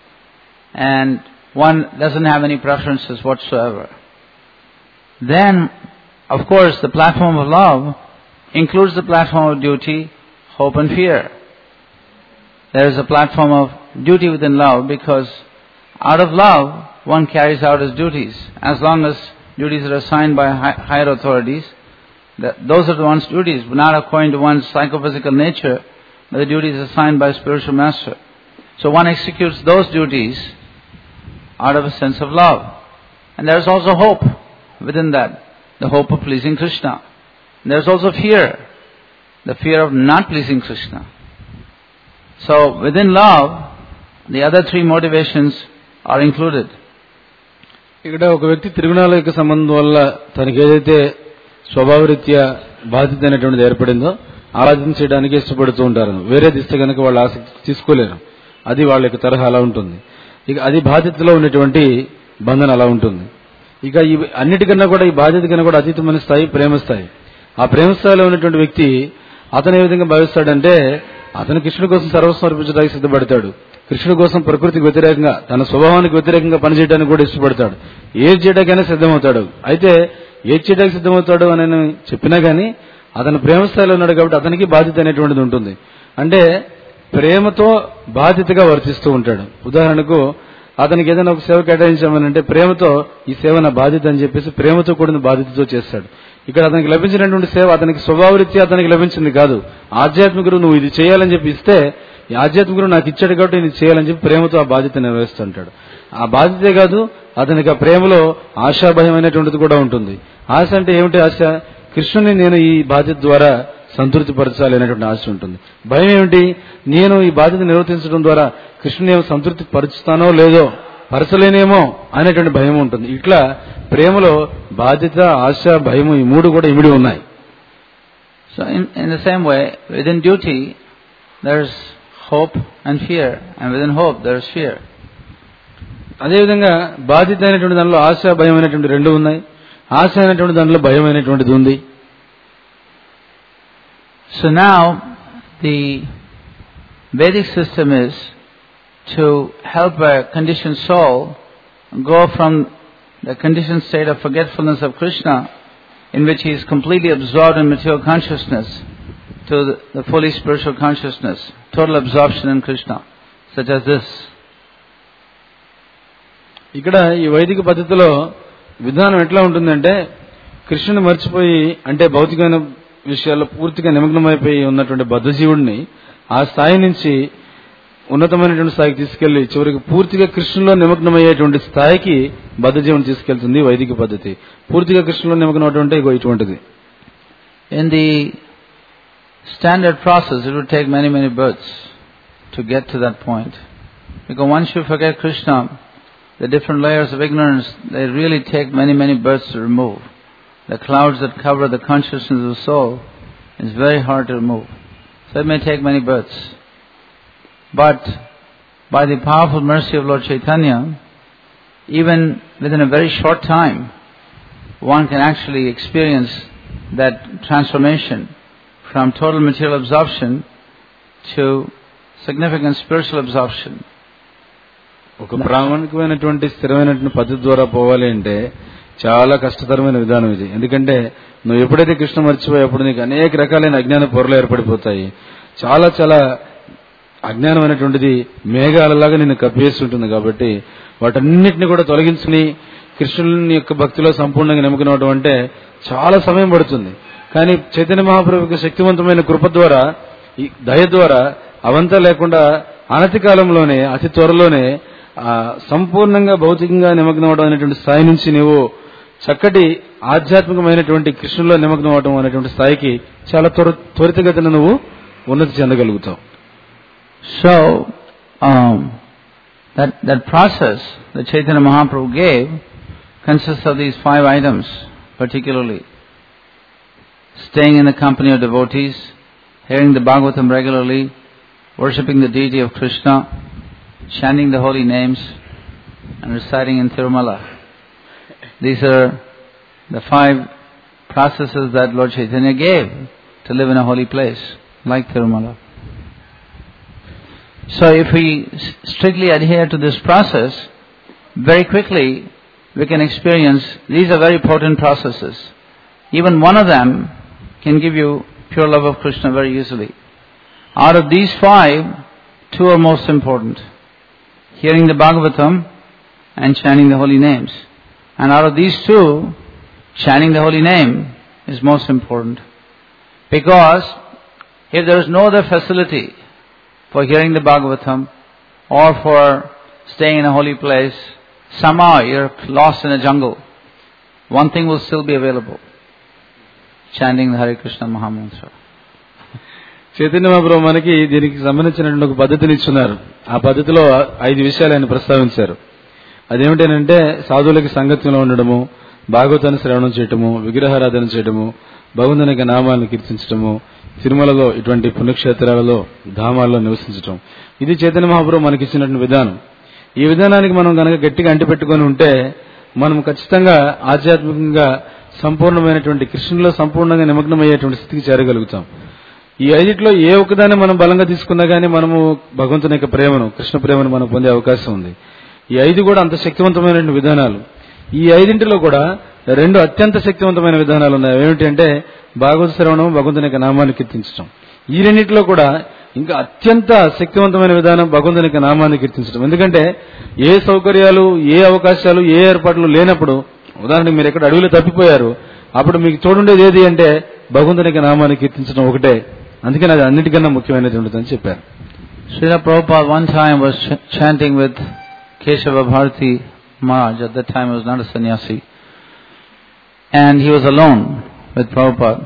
And one doesn't have any preferences whatsoever. Then, of course, the platform of love includes the platform of duty, hope and fear. There is a platform of duty within love because out of love one carries out his duties. As long as duties are assigned by higher authorities, those are one's duties, not according to one's psychophysical nature, but the duties assigned by a spiritual master. So one executes those duties out of a sense of love. And there is also hope within that, the hope of pleasing Krishna. And there is also fear, the fear of not pleasing Krishna. So within love, the other three motivations are included. ఇక్కడ ఒక వ్యక్తి త్రిగుణాల సంబంధం వల్ల తనకి ఏదైతే స్వభావరీత్యా బాధ్యత అనేటువంటిది ఏర్పడిందో ఆ బాధ్యత చేయడానికి ఇష్టపడుతూ ఉంటారు. వేరే దిస్తే కనుక వాళ్ళు ఆసక్తి తీసుకోలేరు. అది వాళ్ళ యొక్క తరహా అలా ఉంటుంది. ఇక అది బాధ్యతలో ఉన్నటువంటి బంధన అలా ఉంటుంది. ఇక ఈ అన్నిటికన్నా కూడా ఈ బాధ్యత కన్నా కూడా అతీతమైన స్థాయి ప్రేమ స్థాయి. ఆ ప్రేమ స్థాయిలో ఉన్నటువంటి వ్యక్తి అతను ఏ విధంగా భావిస్తాడంటే అతను కృష్ణుడి కోసం సర్వస్వం అర్పించడానికి సిద్ధపడతాడు. కృష్ణుడి కోసం ప్రకృతికి వ్యతిరేకంగా తన స్వభావానికి వ్యతిరేకంగా పనిచేయడానికి కూడా ఇష్టపడతాడు. ఏది చేయడానికైనా సిద్ధమవుతాడు. అయితే ఏది చేయడానికి సిద్ధమవుతాడు అని చెప్పినా గానీ అతను ప్రేమ స్థాయిలో ఉన్నాడు కాబట్టి అతనికి బాధ్యత అనేటువంటిది ఉంటుంది. అంటే ప్రేమతో బాధ్యతగా వర్తిస్తూ ఉంటాడు. ఉదాహరణకు అతనికి ఏదైనా ఒక సేవ కేటాయించామనంటే ప్రేమతో ఈ సేవ నా బాధ్యత అని చెప్పేసి ప్రేమతో కూడిన బాధ్యతతో చేస్తాడు. ఇక్కడ అతనికి లభించినటువంటి సేవ అతనికి స్వభావరీత్యా అతనికి లభించింది కాదు. ఆధ్యాత్మికుడు నువ్వు ఇది చేయాలని చెప్పి ఇస్తే ఈ ఆధ్యాత్మికుడు నాకు ఇచ్చాడు కాబట్టి ఇది చేయాలని చెప్పి ప్రేమతో ఆ బాధ్యత నిర్వహిస్తుంటాడు. ఆ బాధ్యతే కాదు అతనికి ఆ ప్రేమలో ఆశాభయం అనేటువంటిది కూడా ఉంటుంది. ఆశ అంటే ఏమిటి? ఆశ కృష్ణుని నేను ఈ బాధ్యత ద్వారా సంతృప్తి పరచాలి అనేటువంటి ఆశ ఉంటుంది. భయం ఏమిటి? నేను ఈ బాధ్యత నిర్వర్తించడం ద్వారా కృష్ణుని ఏమో సంతృప్తి పరుచుతానో లేదో పరచలేనేమో అనేటువంటి భయం ఉంటుంది. ఇట్లా ప్రేమలో బాధ్యత, ఆశ, భయము ఈ మూడు కూడా ఇమిడి ఉన్నాయి. So in, in the same way, within duty there is hope and fear, and within hope there is fear. అదేవిధంగా బాధ్యత అయినటువంటి దానిలో ఆశ, భయం అనేటువంటి రెండు ఉన్నాయి. ఆశ అయినటువంటి దానిలో భయం అనేటువంటిది ఉంది. So now the Vedic system is to help a conditioned soul go from the conditioned state of forgetfulness of Krishna, in which he is completely absorbed in material consciousness, to the, the fully spiritual consciousness, total absorption in Krishna, such as this. ఇక్కడ ఈ వైదిక పద్ధతిలో విధానం ఎట్లా ఉంటుందంటే కృష్ణుని మర్చిపోయి అంటే భౌతికమైన విషయాల్లో పూర్తిగా నిమగ్నమైపోయి ఉన్నటువంటి బద్ధజీవుడిని ఆ స్థాయి నుంచి ఉన్నతమైనటువంటి స్థాయికి తీసుకెళ్లి చివరికి పూర్తిగా కృష్ణులో నిమగ్నమయ్యేటువంటి స్థాయికి బద్ధజీవుని తీసుకెళ్తుంది వైదిక పద్ధతి. పూర్తిగా కృష్ణులో నిమగ్నం అంటే ఇగో ఇటువంటిది. In the standard process, it would take many, many births to get to that point. Because once you forget Krishna, the different layers of ignorance, they really take many, many births to remove. The clouds that cover the consciousness of the soul is very hard to remove. So it may take many births. But by the powerful mercy of Lord Chaitanya, even within a very short time, one can actually experience that transformation from total material absorption to significant spiritual absorption. ఒక ప్రామాణికమైనటువంటి స్థిరమైనటువంటి పద్ధతి ద్వారా పోవాలి అంటే చాలా కష్టతరమైన విధానం ఇది. ఎందుకంటే నువ్వు ఎప్పుడైతే కృష్ణ మర్చిపోయేప్పుడు నీకు అనేక రకాలైన అజ్ఞాన పొరలు ఏర్పడిపోతాయి. చాలా చాలా అజ్ఞానం అనేటువంటిది మేఘాలలాగా నిన్ను కప్పేసి ఉంటుంది. కాబట్టి వాటన్నిటిని కూడా తొలగించుకుని కృష్ణుని యొక్క భక్తిలో సంపూర్ణంగా నిమగ్నం అవడం అంటే చాలా సమయం పడుతుంది. కానీ చైతన్య మహాప్రభు యొక్క శక్తివంతమైన కృప ద్వారా, ఈ దయ ద్వారా అవంతా లేకుండా అనతి కాలంలోనే, అతి త్వరలోనే సంపూర్ణంగా భౌతికంగా నిమగ్నం అవడం అనేటువంటి స్థాయి నుంచి నీవు చక్కటి ఆధ్యాత్మికమైనటువంటి కృష్ణులో నిమగ్నం అవడం అనేటువంటి స్థాయికి చాలా త్వర త్వరితగతిన నువ్వు ఉన్నతి చెందగలుగుతావు. So that that process that Chaitanya Mahaprabhu gave consists of these five items, particularly staying in the company of devotees, hearing the Bhagavatam regularly, worshipping the deity of Krishna, chanting the holy names, and reciting in Tirumala. These are the five processes that Lord Chaitanya gave to live in a holy place like Tirumala. So if we strictly adhere to this process, very quickly we can experience, these are very potent processes. Even one of them can give you pure love of Krishna very easily. Out of these five, two are most important. Hearing the Bhagavatam and chanting the holy names. And out of these two, chanting the holy name is most important. Because if there is no other facility for hearing the Bhagavatam or for staying in a holy place, somehow you're lost in a jungle. One thing will still be available. Chanting the Hare Krishna Mahamantra. Chaitanya Mahaprabhu మనకి దీనికి సంబంధించినటువంటి ఒక పద్ధతిని ఇస్తున్నారు. ఆ పద్ధతిలో ఐదు విషయాలు ఆయన ప్రస్తావించారు. అదేమిటంటే సాధువులకి సంగత్యంలో ఉండడము, భాగవతాన్ని శ్రవణం చేయటము, విగ్రహారాధన చేయటము, భగవంతుని యొక్క నామాలను కీర్తించటము, తిరుమలలో ఇటువంటి పుణ్యక్షేత్రాలలో ధామాల్లో నివసించటం. ఇది చైతన్య మహాప్రభు మనకి ఇచ్చినటువంటి విధానం. ఈ విధానానికి మనం కనుక గట్టిగా అంటిపెట్టుకొని ఉంటే మనం ఖచ్చితంగా ఆధ్యాత్మికంగా సంపూర్ణమైనటువంటి కృష్ణులో సంపూర్ణంగా నిమగ్నమయ్యేటువంటి స్థితికి చేరగలుగుతాం. ఈ ఐదిట్లో ఏ ఒక్కదాన్ని మనం బలంగా తీసుకున్నా గానీ మనము భగవంతుని యొక్క ప్రేమను, కృష్ణ ప్రేమను మనం పొందే అవకాశం ఉంది. ఈ ఐదు కూడా అంత శక్తివంతమైన విధానాలు. ఈ ఐదింటిలో కూడా రెండు అత్యంత శక్తివంతమైన విధానాలు ఉన్నాయి. ఏమిటంటే భాగవత శ్రవణం, భగవంతుని యొక్క నామాన్ని కీర్తించడం. ఈ రెండింటిలో కూడా ఇంకా అత్యంత శక్తివంతమైన విధానం భగవంతుని యొక్క నామాన్ని కీర్తించడం. ఎందుకంటే ఏ సౌకర్యాలు, ఏ అవకాశాలు, ఏ ఏర్పాట్లు లేనప్పుడు, ఉదాహరణకు మీరు ఎక్కడ అడవిలో తప్పిపోయారు, అప్పుడు మీకు తోడుండేది ఏది అంటే భగవంతుని యొక్క నామాన్ని కీర్తించడం ఒకటే. అందుకని అది అన్నిటికన్నా ముఖ్యమైనటువంటిది అని చెప్పారు. Srila Prabhupada one time was ch- chanting with Keshava Bharati Maharaj. At that time he was not a sannyasi. And he was alone with Prabhupada.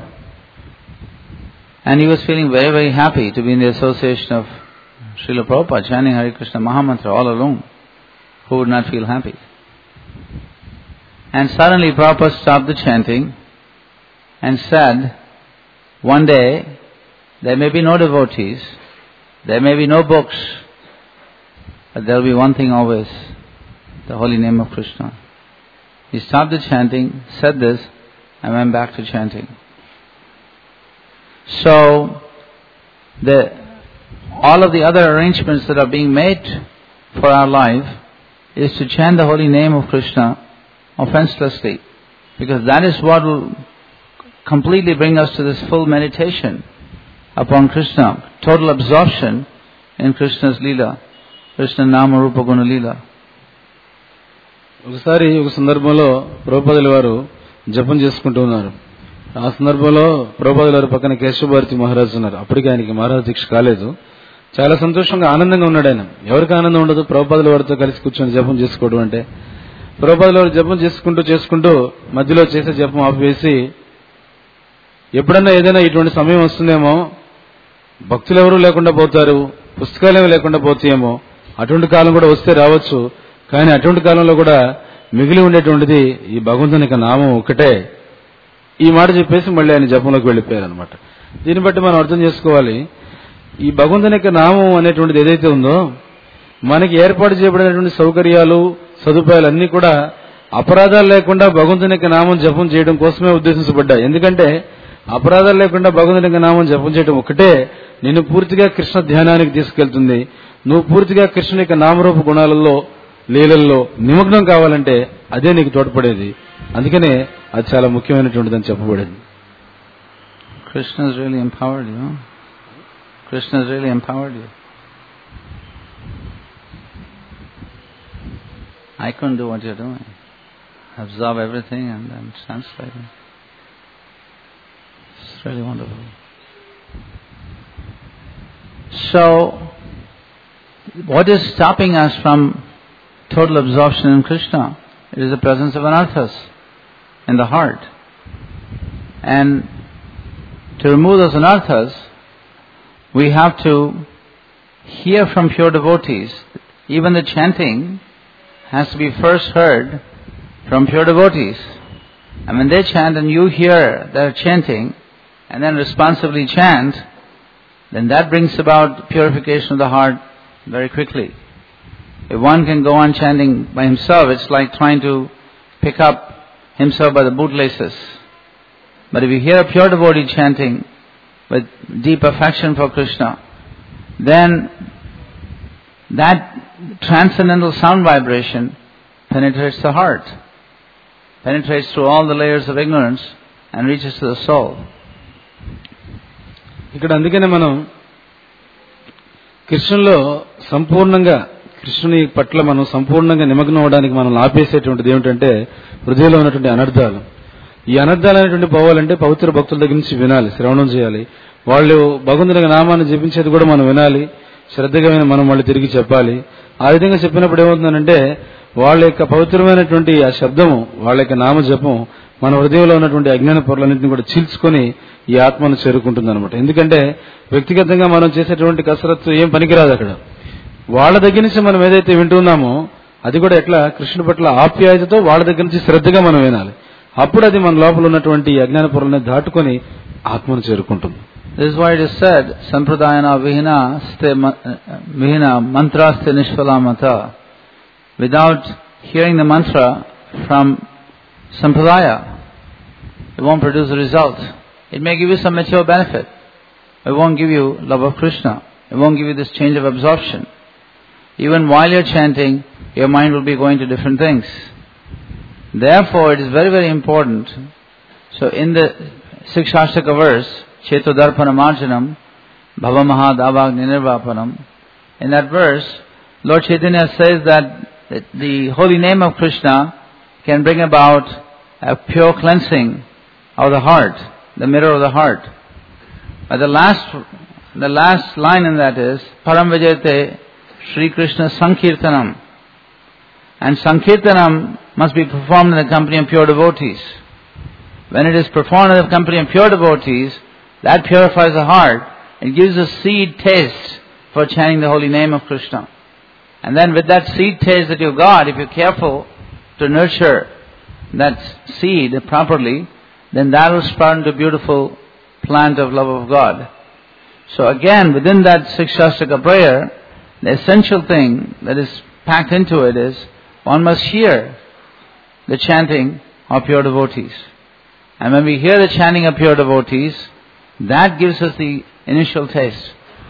And he was feeling very, very happy to be in the association of Srila Prabhupada, chanting Hare Krishna Mahamantra all alone. Who would not feel happy? And suddenly Prabhupada stopped the chanting and said, one day there may be no devotees, there may be no books, but there will be one thing always, the holy name of Krishna. He stopped the chanting, said this, and went back to chanting. So, the, all of the other arrangements that are being made for our life is to chant the holy name of Krishna offenselessly, because that is what will completely bring us to this full meditation upon Krishna, total absorption in Krishna's Leela, Krishna Nama Rupa Guna Leela. ఒకసారి ఒక సందర్భంలో ప్రభుపాదుల వారు జపం చేసుకుంటూ ఉన్నారు. ఆ సందర్భంలో ప్రభుపాదుల వారు పక్కన కేశవభారతి మహారాజు ఉన్నారు. అప్పటికి ఆయనకి మహారాజు దీక్ష కాలేదు. చాలా సంతోషంగా ఆనందంగా ఉన్నాడు ఆయన. ఎవరికి ఆనందం ఉండదు ప్రభుపాదుల వారితో కలిసి కూర్చొని జపం చేసుకోవడం అంటే. ప్రభుపాదుల వారు జపం చేసుకుంటూ చేసుకుంటూ మధ్యలో చేసే జపం ఆపివేసి, ఎప్పుడన్నా ఏదైనా ఇటువంటి సమయం వస్తుందేమో, భక్తులు ఎవరూ లేకుండా పోతారు, పుస్తకాలేమీ లేకుండా పోతాయేమో, అటువంటి కాలం కూడా వస్తే రావచ్చు. కానీ అటువంటి కాలంలో కూడా మిగిలి ఉండేటువంటిది ఈ భగవంతుని యొక్క నామం ఒక్కటే. ఈ మాట చెప్పేసి మళ్ళీ ఆయన జపంలోకి వెళ్ళిపోయారు అనమాట. దీన్ని బట్టి మనం అర్థం చేసుకోవాలి, ఈ భగవంతుని యొక్క నామం అనేటువంటిది ఏదైతే ఉందో, మనకి ఏర్పాటు చేయబడినటువంటి సౌకర్యాలు, సదుపాయాలు అన్నీ కూడా అపరాధాలు లేకుండా భగవంతుని యొక్క నామం జపం చేయడం కోసమే ఉద్దేశించబడ్డాయి. ఎందుకంటే అపరాధాలు లేకుండా భగవంతుని యొక్క నామం జపం చేయడం ఒకటే నిన్ను పూర్తిగా కృష్ణ ధ్యానానికి తీసుకెళ్తుంది. నువ్వు పూర్తిగా కృష్ణుని యొక్క నామరూప గుణాలలో, లీలల్లో నిమగ్నం కావాలంటే అదే నీకు తోడ్పడేది. అందుకనే అది చాలా ముఖ్యమైనటువంటిది అని చెప్పబడింది. Krishna has really empowered you. Krishna has really empowered you. I couldn't do what you're doing. absorb everything and then translate it. It's really wonderful. So, what is stopping us from total absorption in Krishna? It is the presence of anarthas in the heart. And to remove those anarthas, we have to hear from pure devotees. Even the chanting has to be first heard from pure devotees. And when they chant and you hear their chanting and then responsively chant, then that brings about purification of the heart very quickly. If one can go on chanting by himself, it's like trying to pick up himself by the bootlaces. But if you hear a pure devotee chanting with deep affection for Krishna, then that transcendental sound vibration penetrates the heart, penetrates through all the layers of ignorance and reaches to the soul. ఇక్కడ అందుకనే మనం కృష్ణులో సంపూర్ణంగా కృష్ణుని పట్ల మనం సంపూర్ణంగా నిమగ్నం అవడానికి మనం ఆపేసేటువంటిది ఏమిటంటే హృదయంలో ఉన్నటువంటి అనర్థాలు. ఈ అనర్థాలు అనేటువంటి పోవాలంటే పవిత్ర భక్తుల దగ్గర నుంచి వినాలి, శ్రవణం చేయాలి. వాళ్ళు భగవంతుని నామాన్ని జపించేది కూడా మనం వినాలి, శ్రద్ధగా మనం వాళ్ళు తిరిగి చెప్పాలి. ఆ విధంగా చెప్పినప్పుడు ఏమవుతుందంటే వాళ్ళ యొక్క పవిత్రమైనటువంటి ఆ శబ్దము, వాళ్ళ యొక్క నామ జపం మన హృదయంలో ఉన్నటువంటి అజ్ఞాన పొరలన్నింటినీ కూడా చీల్చుకొని ఈ ఆత్మను చేరుకుంటుంది అనమాట. ఎందుకంటే వ్యక్తిగతంగా మనం చేసేటువంటి కసరత్తు ఏం పనికిరాదు అక్కడ. వాళ్ళ దగ్గర నుంచి మనం ఏదైతే వింటున్నామో అది కూడా ఎట్లా కృష్ణుడి పట్ల ఆప్యాయతతో వాళ్ళ దగ్గర నుంచి శ్రద్ధగా మనం వినాలి. అప్పుడు అది మన లోపల ఉన్నటువంటి అజ్ఞాన పొరలను దాటుకొని ఆత్మను చేరుకుంటుంది. This is why it is said, Sampradayana vihina ste vihina mantra ste nishpala mata. Without hearing the mantra from Sampradaya, it won't produce a result. It may give you some material benefit. It won't give you love of Krishna. It won't give you this change of absorption. Even while you're chanting, your mind will be going to different things. Therefore, it is very, very important. So in the Sikshashtaka verse, Cheto Darpanam Arjanam, Bhava Mahadavagni Nirvapanam, in that verse, Lord Chaitanya says that the holy name of Krishna can bring about a pure cleansing of the heart, the mirror of the heart. But the last, the last line in that is, Param Vijayate Sri Krishna Sankirtanam. And Sankirtanam must be performed in the company of pure devotees. When it is performed in the company of pure devotees, that purifies the heart. It gives a seed taste for chanting the holy name of Krishna. And then with that seed taste that you got, if you're careful to nurture that seed properly, then that will sprout into a beautiful plant of love of God. So again, within that Sikshashtaka prayer, the essential thing that is packed into it is, one must hear the chanting of pure devotees. And when we hear the chanting of pure devotees, that gives us the initial taste.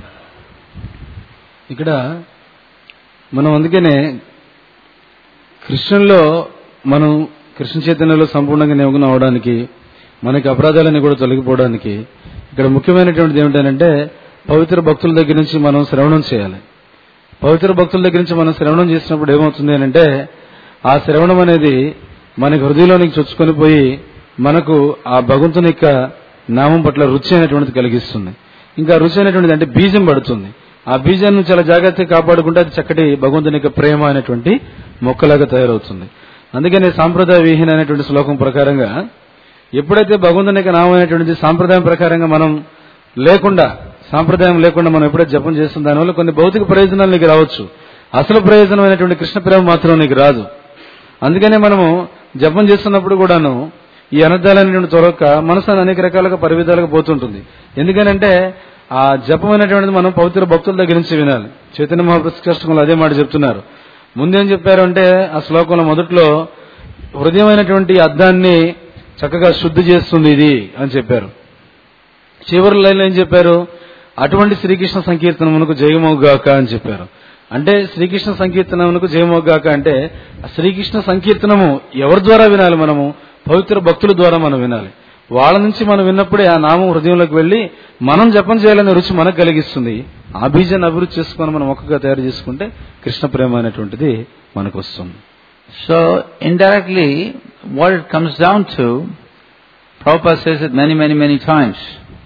ఇక్కడ మనం అందుకనే కృష్ణుల్లో మనం కృష్ణ చైతన్యంలో సంపూర్ణంగా నిమగ్నం అవడానికి, మనకి అపరాధాలన్నీ కూడా తొలగిపోవడానికి ఇక్కడ ముఖ్యమైనటువంటిది ఏమిటంటే పవిత్ర భక్తుల దగ్గర నుంచి మనం శ్రవణం చేయాలి. పవిత్ర భక్తుల దగ్గర నుంచి మనం శ్రవణం చేసినప్పుడు ఏమవుతుంది అంటే ఆ శ్రవణం అనేది మనకి హృదయంలోనికి చొచ్చుకొని పోయి మనకు ఆ భగవంతుని యొక్క నామం పట్ల రుచి అనేటువంటిది కలిగిస్తుంది. ఇంకా రుచి అనేటువంటిది అంటే బీజం పడుతుంది. ఆ బీజాన్ని చాలా జాగ్రత్తగా కాపాడుకుంటే అది చక్కటి భగవంతుని యొక్క ప్రేమ అనేటువంటి మొక్కలాగా తయారవుతుంది. అందుకని సాంప్రదాయ విహీన అనేటువంటి శ్లోకం ప్రకారంగా ఎప్పుడైతే భగవంతుని యొక్క నామం అనేటువంటిది సాంప్రదాయం ప్రకారంగా మనం లేకుండా, సాంప్రదాయం లేకుండా మనం ఎప్పుడైతే జపం చేస్తున్న దానివల్ల కొన్ని భౌతిక ప్రయోజనాలు నీకు రావచ్చు. అసలు ప్రయోజనమైనటువంటి కృష్ణ ప్రేమ మాత్రం నీకు రాదు. అందుకనే మనము జపం చేస్తున్నప్పుడు కూడాను ఈ అనర్థాలనేటువంటి తొలక మనసు అనేక రకాలుగా పరివిధాలుగా పోతుంటుంది. ఎందుకనంటే ఆ జపం అనేటువంటిది మనం పవిత్ర భక్తుల దగ్గర నుంచి వినాలి. చైతన్య మహాప్రస్థాష్టకంలో అదే మాట చెప్తున్నారు. ముందేం చెప్పారు అంటే ఆ శ్లోకంలో మొదట్లో హృదయమైనటువంటి అద్దాన్ని చక్కగా శుద్ధి చేస్తుంది ఇది అని చెప్పారు. చివరి లైన్లో ఏం చెప్పారు? అటువంటి శ్రీకృష్ణ సంకీర్తనమునకు జయమోగాక అని చెప్పారు. అంటే శ్రీకృష్ణ సంకీర్తనమునకు జయమోగాక అంటే శ్రీకృష్ణ సంకీర్తనము ఎవరి ద్వారా వినాలి? మనము పవిత్ర భక్తుల ద్వారా మనం వినాలి. వాళ్ళ నుంచి మనం విన్నప్పుడే ఆ నామం హృదయంలోకి వెళ్లి మనం జపం చేయాలనే రుచి మనకు కలిగిస్తుంది. ఆ బీజాన్ని అభివృద్ధి చేసుకుని మనం ఒక్కగా తయారు చేసుకుంటే కృష్ణ ప్రేమ అనేటువంటిది మనకు వస్తుంది. So indirectly what it comes down to, Prabhupada says it many, many, many times,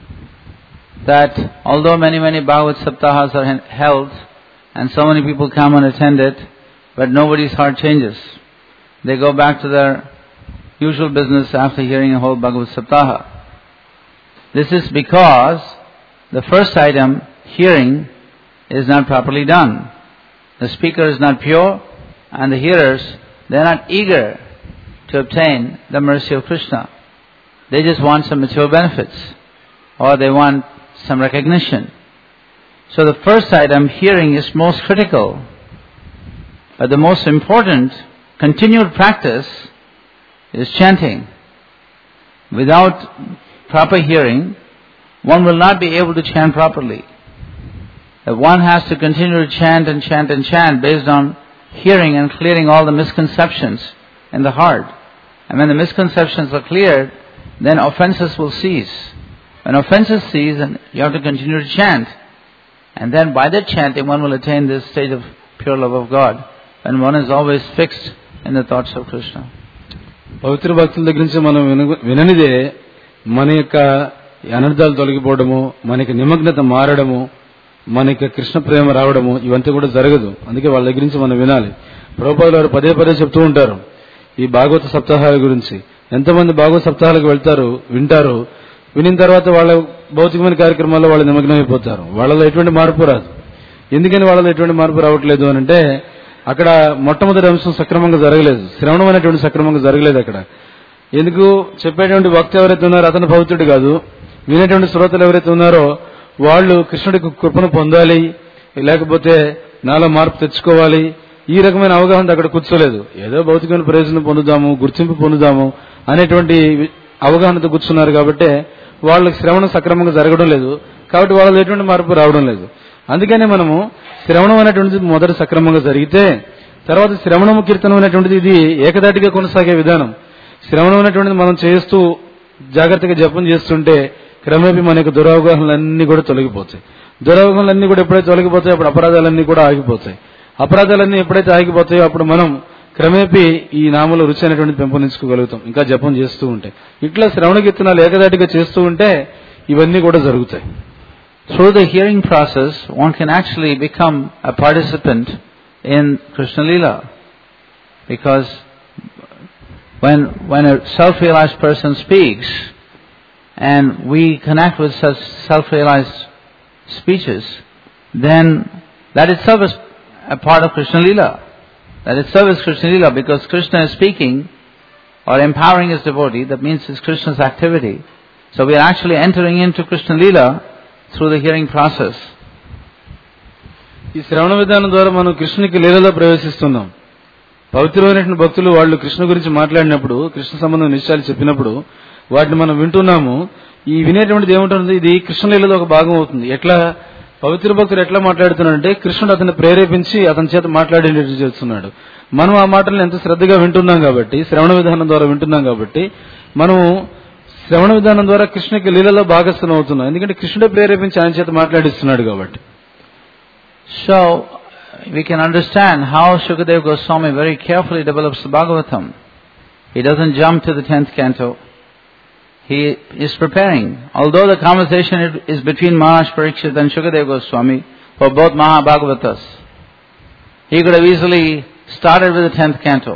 that although many, many Bhagavad Saptahas are held, and so many people come and attend it, but nobody's heart changes. They go back to their usual business after hearing a whole Bhagavad Saptaha. This is because the first item, hearing, is not properly done. The speaker is not pure, and the hearers, they are not eager to obtain the mercy of Krishna. They just want some material benefits, or they want some recognition. So the first item, hearing, is most critical. But the most important continued practice is chanting. Without proper hearing, one will not be able to chant properly. One has to continue to chant and chant and chant based on hearing and clearing all the misconceptions in the heart. And when the misconceptions are cleared, then offenses will cease. When offenses cease, then you have to continue to chant. And then by that chanting, one will attain this state of pure love of God. And one is always fixed in the thoughts of Krishna. పవిత్ర భక్తుల దగ్గర నుంచి మనం విననిదే మన యొక్క అనర్థాలు తొలగిపోవడము, మనకి నిమగ్నత మారడము, మనకి కృష్ణ ప్రేమ రావడము, ఇవంతా కూడా జరగదు. అందుకే వాళ్ళ దగ్గర నుంచి మనం వినాలి. ప్రభుపాదులు వారు పదే పదే చెప్తూ ఉంటారు ఈ భాగవత సప్తాహాల గురించి. ఎంతమంది భాగవత సప్తాహాలకు వెళ్తారు, వింటారు, వినిన తర్వాత వాళ్ళ భౌతికమైన కార్యక్రమాల్లో వాళ్ళు నిమగ్నమైపోతారు. వాళ్ళలో ఎటువంటి మార్పు రాదు. ఎందుకని వాళ్ళలో ఎటువంటి మార్పు రావట్లేదు అని అంటే, అక్కడ మొట్టమొదటి అంశం సక్రమంగా జరగలేదు, శ్రవణం అనేటువంటి సక్రమంగా జరగలేదు. అక్కడ ఎందుకు చెప్పేటువంటి భక్తి ఎవరైతే ఉన్నారో అతను పవిత్రుడు కాదు, వినేటువంటి శ్రోతలు ఎవరైతే ఉన్నారో వాళ్ళు కృష్ణుడికి కృపను పొందాలి, లేకపోతే నాలో మార్పు తెచ్చుకోవాలి, ఈ రకమైన అవగాహన అక్కడ కూర్చోలేదు. ఏదో భౌతికమైన ప్రయోజనం పొందుదాము, గుర్తింపు పొందుదాము అనేటువంటి అవగాహనతో కూర్చున్నారు. కాబట్టి వాళ్ళకి శ్రవణం సక్రమంగా జరగడం లేదు. కాబట్టి వాళ్ళలో ఎటువంటి మార్పు రావడం లేదు. అందుకనే మనము శ్రవణం అనేటువంటిది మొదట సక్రమంగా జరిగితే తర్వాత శ్రవణము కీర్తనం అనేటువంటిది ఇది ఏకదాటిగా కొనసాగే విధానం. శ్రవణం అనేటువంటిది మనం చేస్తూ జాగ్రత్తగా జపం చేస్తుంటే క్రమేపీ మన యొక్క దురవగాహనలన్నీ కూడా తొలగిపోతాయి. దురవగాహనలన్నీ కూడా ఎప్పుడైతే తొలగిపోతాయో అప్పుడు అపరాధాలన్నీ కూడా ఆగిపోతాయి. అపరాధాలన్నీ ఎప్పుడైతే ఆగిపోతాయో అప్పుడు మనం క్రమేపీ ఈ నామలో రుచి అనేటువంటిది పెంపొందించుకోగలుగుతాం, ఇంకా జపం చేస్తూ ఉంటే. ఇట్లా శ్రవణ కీర్తనాలు ఏకదాటిగా చేస్తూ ఉంటే ఇవన్నీ కూడా జరుగుతాయి. Through the hearing process, one can actually become a participant in Krishna Leela. Because when, when a self-realized person speaks, and we connect with such self-realized speeches, then that itself is a part of Krishna Leela. That itself is Krishna Leela, because Krishna is speaking or empowering his devotee. That means it's Krishna's activity. So we are actually entering into Krishna Leela through the hearing process. ఈ శ్రవణ విధానం ద్వారా మనం కృష్ణునికి లీలలో ప్రవేశిస్తున్నాం. పవిత్రమైనటువంటి భక్తులు వాళ్ళు కృష్ణ గురించి మాట్లాడినప్పుడు, కృష్ణ సంబంధం నిశ్చయాలు చెప్పినప్పుడు వాటిని మనం వింటున్నాము. ఈ వినేటువంటిది ఏముంటుంది, ఇది కృష్ణలీలలో ఒక భాగం అవుతుంది. ఎట్లా పవిత్ర భక్తులు ఎట్లా మాట్లాడుతున్నాడంటే కృష్ణుడు అతన్ని ప్రేరేపించి అతని చేత మాట్లాడేటట్టు చేస్తున్నాడు. మనం ఆ మాటలను ఎంత శ్రద్ధగా వింటున్నాం కాబట్టి, శ్రవణ విధానం ద్వారా వింటున్నాం కాబట్టి మనం శ్రవణ విధానం ద్వారా కృష్ణకి లీలలో భాగస్థం అవుతున్నాం. ఎందుకంటే కృష్ణుడే ప్రేరేపించి ఆయన చేత మాట్లాడిస్తున్నాడు కాబట్టి. So we can understand how Shukadeva Goswami very carefully develops the Bhagavatam. He doesn't jump to the tenth canto. He is preparing. Although the conversation is between Maharaj Parikshit and Shukadeva Goswami for both Mahabhagavatas, he could have easily started with the tenth canto.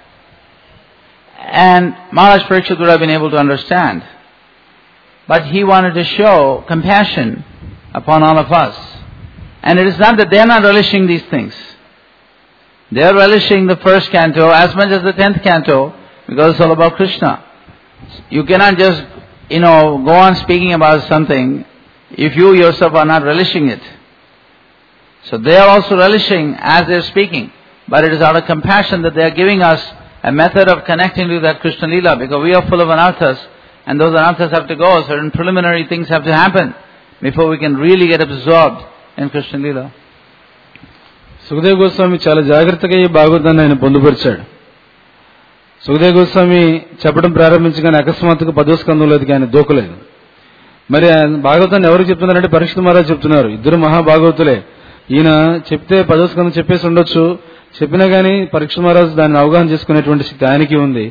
And Maharaj Parikshit would have been able to understand. But he wanted to show compassion upon all of us. And it is not that they are not relishing these things. They are relishing the first canto as much as the tenth canto, because it's all about Krishna. You cannot just, you know, go on speaking about something if you yourself are not relishing it. So they are also relishing as they are speaking. But it is out of compassion that they are giving us a method of connecting to that Krishna Leela, because we are full of anarthas, and those anarthas have to go. Certain preliminary things have to happen before we can really get absorbed in Krishna Leela. Sukhdev Goswami చాలా జాగ్రత్తగా ఈ భాగవతాన్ని ఆయన పొందుపరిచాడు. సుఖదేవ్ గోస్వామి చెప్పడం ప్రారంభించగానే అకస్మాత్తుగా పదో స్కంధంలోకి ఆయన దూకలేదు. మరి భాగవతాన్ని ఎవరికి చెప్తున్నారంటే పరీక్షిత్ మహారాజ్ చెప్తున్నారు. ఇద్దరు మహాభాగవతులే. ఈయన చెప్తే పదో స్కంధం చెప్పేసి ఉండొచ్చు, చెప్పినా గానీ పరీక్షిత్ మహారాజ్ దాన్ని అవగాహన చేసుకునేటువంటి శక్తి ఆయనకి ఉంది.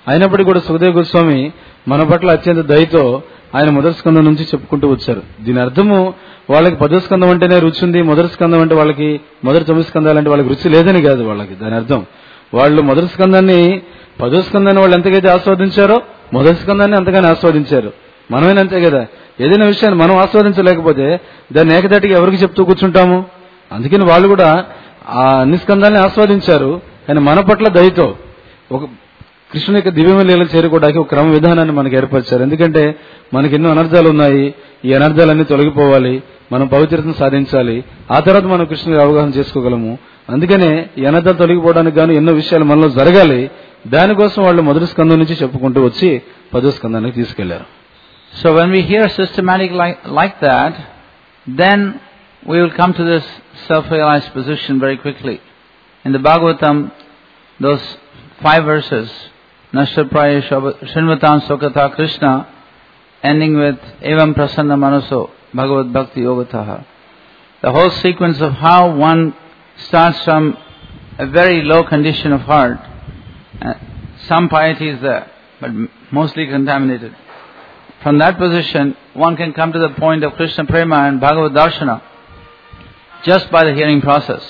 అయినప్పటికీ కూడా సుఖదేవ్ గోస్వామి మన పట్ల అత్యంత దయతో ఆయన మొదటి స్కందం నుంచి చెప్పుకుంటూ వచ్చారు. దీని అర్థము వాళ్ళకి పదో స్కందం అంటేనే రుచి ఉంది, మొదటి స్కందం అంటే వాళ్ళకి మొదటి తొమ్మిది స్కందాలంటే వాళ్ళకి రుచి లేదని కాదు. వాళ్ళకి దాని అర్థం వాళ్ళు మొదటి స్కందాన్ని పదో స్కందాన్ని వాళ్ళు ఎంతకైతే ఆస్వాదించారో మొదటి స్కందాన్ని అంతగానే ఆస్వాదించారు. మనమైనా అంతే కదా, ఏదైనా విషయాన్ని మనం ఆస్వాదించలేకపోతే దాన్ని ఏకదాటిగా ఎవరికి చెప్తూ కూర్చుంటాము. అందుకని వాళ్ళు కూడా ఆ అన్ని స్కందాన్ని ఆస్వాదించారు. కానీ మన పట్ల దయతో ఒక కృష్ణుని యొక్క దివ్యమైన లీలను చేరుకోవడానికి ఒక క్రమ విధానాన్ని మనకు ఏర్పరిచారు. ఎందుకంటే మనకి ఎన్నో అనర్థాలు ఉన్నాయి, ఈ అనర్థాలన్నీ తొలగిపోవాలి, మనం పవిత్రతను సాధించాలి, ఆ తర్వాత మనం కృష్ణుని అవగాహన చేసుకోగలము. అందుకనే ఈ అనర్థాలు తొలగిపోవడానికి గాను ఎన్నో విషయాలు మనలో జరగాలి. దానికోసం వాళ్ళు మొదటి స్కందం నుంచి చెప్పుకుంటూ వచ్చి పదో స్కందానికి తీసుకెళ్లారు. So when we hear systematic like, like that, then we will come to this self-realized position very quickly. In the Bhagavatam, those five verses, Nashtapraya Srinvatam Sokata Krishna, ending with Evam Prasanna Manaso Bhagavad Bhakti Yogataha. The whole sequence of how one starts from a very low condition of heart. Uh, some piety is there, but mostly contaminated. From that position, one can come to the point of Krishna Prema and Bhagavad Darshana just by the hearing process.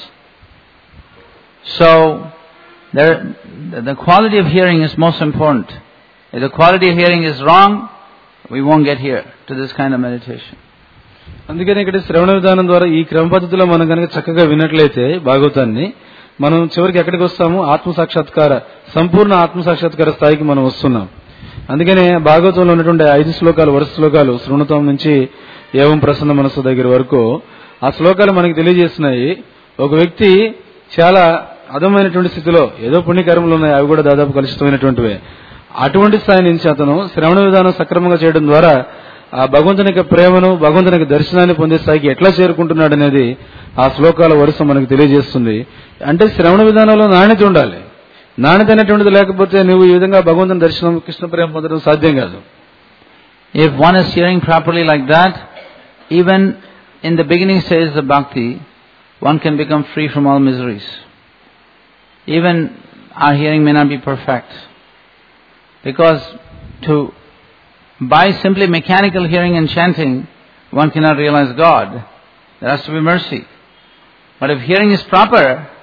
So, there, the quality of hearing is most important. If the quality of hearing is wrong, we won't get here to this kind of meditation. అందుకని ఇక్కడ శ్రవణ విధానం ద్వారా ఈ క్రమ పద్ధతిలో మనం కనుక చక్కగా విన్నట్లయితే భాగవతాన్ని మనం చివరికి ఎక్కడికి వస్తాము? ఆత్మ సాక్షాత్కార, సంపూర్ణ ఆత్మ సాక్షాత్కార స్థాయికి మనం వస్తున్నాం. అందుకనే భాగవతంలో ఉన్నటువంటి ఐదు శ్లోకాలు, వరుస శ్లోకాలు శృణుతం నుంచి ఏవం ప్రసన్న మనస్సు దగ్గర వరకు ఆ శ్లోకాలు మనకి తెలియజేస్తున్నాయి. ఒక వ్యక్తి చాలా అధమైనటువంటి స్థితిలో, ఏదో పుణ్యకర్మలు ఉన్నాయి, అవి కూడా దాదాపు కలుషితమైనటువంటివే, అటువంటి స్థాయి నుంచి అతను శ్రవణ విధానం సక్రమంగా చేయడం ద్వారా ఆ భగవంతుని యొక్క ప్రేమను, భగవంతుని యొక్క దర్శనాన్ని పొందే స్థాయికి ఎట్లా చేరుకుంటున్నాడు అనేది ఆ శ్లోకాల వరుస మనకు తెలియజేస్తుంది. అంటే శ్రవణ విధానంలో నాణ్యత ఉండాలి. నాణ్యత అనేటువంటిది లేకపోతే నువ్వు ఈ విధంగా భగవంతుని దర్శనం, కృష్ణ ప్రేమ పొందడం సాధ్యం కాదు. If one is hearing properly like that, even in the beginning stages of bhakti, one can become free from all miseries. Even our hearing may not be perfect, because to by simply mechanical hearing and chanting, one cannot realize God. There has to be mercy. But if hearing is proper,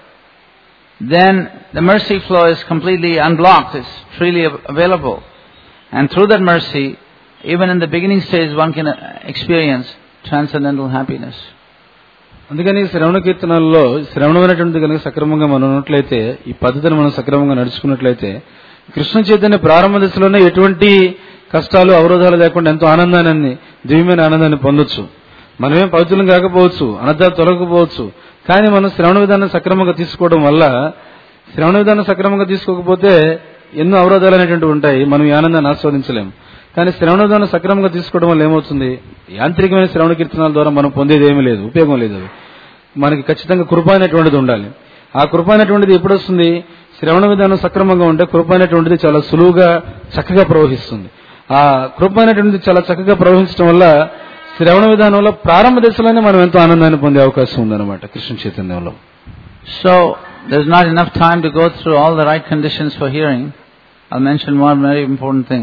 then the mercy flow is completely unblocked, it's freely available. And through that mercy, even in the beginning stage, one can experience transcendental happiness. అందుకని శ్రవణ కీర్తనల్లో శ్రవణమైనటువంటి కనుక సక్రమంగా మనం ఉన్నట్లయితే, ఈ పద్ధతిని మనం సక్రమంగా నడుచుకున్నట్లయితే, కృష్ణ చైతన్య ప్రారంభ దశలోనే ఎటువంటి కష్టాలు, అవరోధాలు లేకుండా ఎంతో ఆనందాన్ని, దివ్యమైన ఆనందాన్ని పొందొచ్చు. మనమేం పవిత్రులం కాకపోవచ్చు, అనర్థాలు తొలగకపోవచ్చు, కానీ మనం శ్రవణ విధానం సక్రమంగా తీసుకోవడం వల్ల, శ్రవణ విధానం సక్రమంగా తీసుకోకపోతే ఎన్నో అవరోధాలు అనేటువంటివి ఉంటాయి, మనం ఈ ఆనందాన్ని ఆస్వాదించలేము. కానీ శ్రవణ విధానం సక్రమంగా తీసుకోవడం వల్ల ఏమవుతుంది? యాంత్రికమైన శ్రవణ కీర్తనాల ద్వారా మనం పొందేది ఏమీ లేదు, ఉపయోగం లేదు. అది మనకి ఖచ్చితంగా కృప అనేటువంటిది ఉండాలి. ఆ కృప అనేటువంటిది ఎప్పుడు వస్తుంది? శ్రవణ విధానం సక్రమంగా ఉంటే కృప అనేటువంటిది చాలా సులువుగా, చక్కగా ప్రవహిస్తుంది. ఆ కృప అనేటువంటిది చాలా చక్కగా ప్రవహించడం వల్ల శ్రవణ విధానంలో ప్రారంభ దశలోనే మనం ఎంతో ఆనందాన్ని పొందే అవకాశం ఉందన్నమాట కృష్ణ చైతన్యంలో. So, there's not enough time to go through all the right conditions for hearing. I'll mention one very important thing.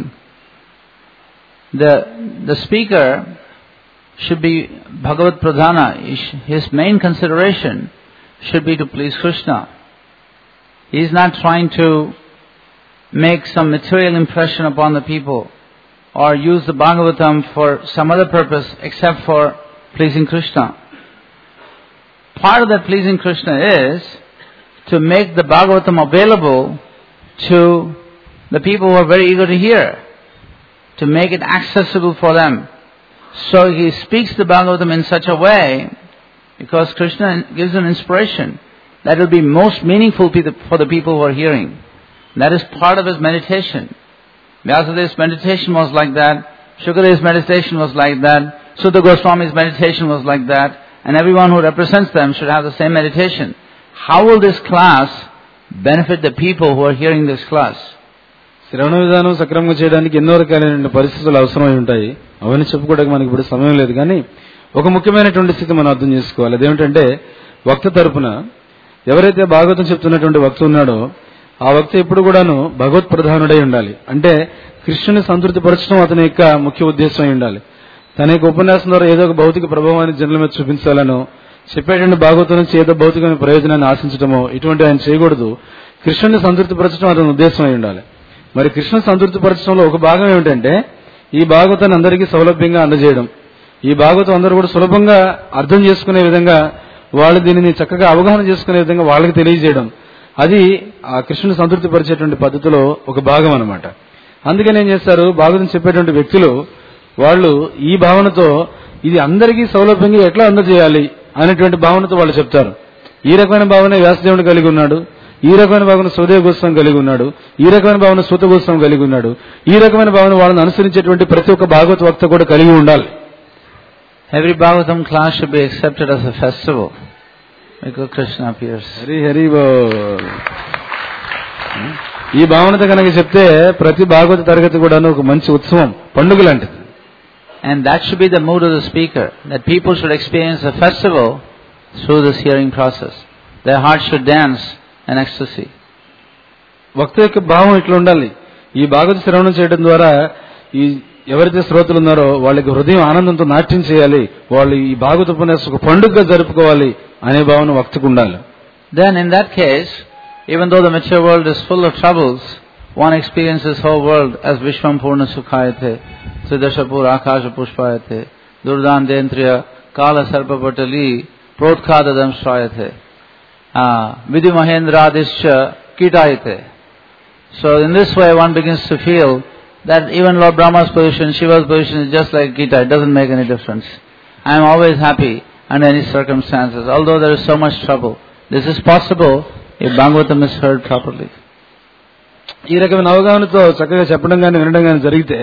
The, the speaker should be Bhagavad Pradhana. His main consideration should be to please Krishna. He is not trying to make some material impression upon the people or use the Bhagavatam for some other purpose except for pleasing Krishna. Part of that pleasing Krishna is to make the Bhagavatam available to the people who are very eager to hear, to make it accessible for them. So he speaks the Bhagavatam in such a way, because Krishna gives them inspiration, that will be most meaningful for the people who are hearing. That is part of his meditation. Vyasadev's meditation was like that, Shukadev's meditation was like that, Sutta Goswami's meditation was like that, and everyone who represents them should have the same meditation. How will this class benefit the people who are hearing this class? శ్రవణ విధానం సక్రమంగా చేయడానికి ఎన్నో రకాలైన పరిస్థితులు అవసరమై ఉంటాయి. అవన్నీ చెప్పుకోవడానికి మనకి ఇప్పుడు సమయం లేదు. కానీ ఒక ముఖ్యమైనటువంటి స్థితి మనం అర్థం చేసుకోవాలి. అదేమిటంటే, వక్త తరపున ఎవరైతే భాగవతం చెప్తున్నటువంటి వక్త ఉన్నాడో ఆ వక్త ఎప్పుడు కూడాను భగవత్ ప్రధానుడై ఉండాలి. అంటే కృష్ణుని సంతృప్తిపరచడం అతని యొక్క ముఖ్య ఉద్దేశం అయి ఉండాలి. తన యొక్క ఉపన్యాసం ద్వారా ఏదో ఒక భౌతిక ప్రభావాన్ని జనుల మీద చూపించాలను, చెప్పేటువంటి భాగవతం నుంచి ఏదో భౌతికమైన ప్రయోజనాన్ని ఆశించడమో ఇటువంటి ఆయన చేయకూడదు. కృష్ణుని సంతృప్తిపరచడం అతని ఉద్దేశం అయి ఉండాలి. మరి కృష్ణుని సంతృప్తిపరచడంలో ఒక భాగం ఏమిటంటే ఈ భాగవతాన్ని అందరికీ సౌలభ్యంగా అందజేయడం. ఈ భాగవతం అందరూ కూడా సులభంగా అర్థం చేసుకునే విధంగా, వాళ్ళు దీనిని చక్కగా అవగాహన చేసుకునే విధంగా వాళ్ళకి తెలియజేయడం, అది ఆ కృష్ణుని సంతృప్తి పరిచేటువంటి పద్ధతిలో ఒక భాగం అన్నమాట. అందుకని ఏం చేస్తారు, భాగవతం చెప్పేటువంటి వ్యక్తులు వాళ్ళు ఈ భావనతో ఇది అందరికీ సౌలభ్యంగా ఎట్లా అందజేయాలి అనేటువంటి భావనతో వాళ్ళు చెప్తారు. ఈ రకమైన భావన వ్యాసదేవుడు కలిగి ఉన్నాడు, ఈ రకమైన భావన సుఖదేవ గోస్వామి కలిగి ఉన్నాడు, ఈ రకమైన భావన సూత గోస్వామి కలిగి ఉన్నాడు, ఈ రకమైన భావన వాళ్ళని అనుసరించేటువంటి ప్రతి ఒక్క భాగవత వక్త కూడా కలిగి ఉండాలి. Every Bhagavatam class should be accepted as a festival because Krishna appears. Hari Hari బోల్. ఈ భావనతో కనుక చెప్తే ప్రతి భాగవత తరగతి కూడా ఒక మంచి ఉత్సవం, పండుగ లాంటిది. And that should be the mood of the speaker, that people should experience a festival through this hearing process. Their hearts should dance in ecstasy. వక్త యొక్క భావం ఇట్లా ఉండాలి. ఈ భాగవత శ్రవణం చేయడం ద్వారా ఈ ఎవరైతే శ్రోతలు ఉన్నారో వాళ్ళకి హృదయం ఆనందంతో నాట్యం చేయాలి, వాళ్ళు ఈ భాగవత ఉపన్యాసం ఒక పండుగగా జరుపుకోవాలి అనే భావన వక్తకు ఉండాలి. Then in that case, even though the mature world is full of troubles, one experiences whole world as Vishwam Purna Sukhayate, Siddhashapur Akasha Pushpayate, Durdan Dentriya Kala Sarpapatali Protkadadam Shrayate, Vidhi Mahendradischa Kitayate. So in this way one begins to feel that even Lord Brahma's position, Shiva's position is just like Gita, it doesn't make any difference. I am always happy under any circumstances, although there is so much trouble. This is possible if Bhagavatam is heard properly. ఈ రకమైన అవగాహనతో చక్కగా చెప్పడం కానీ వినడం కానీ జరిగితే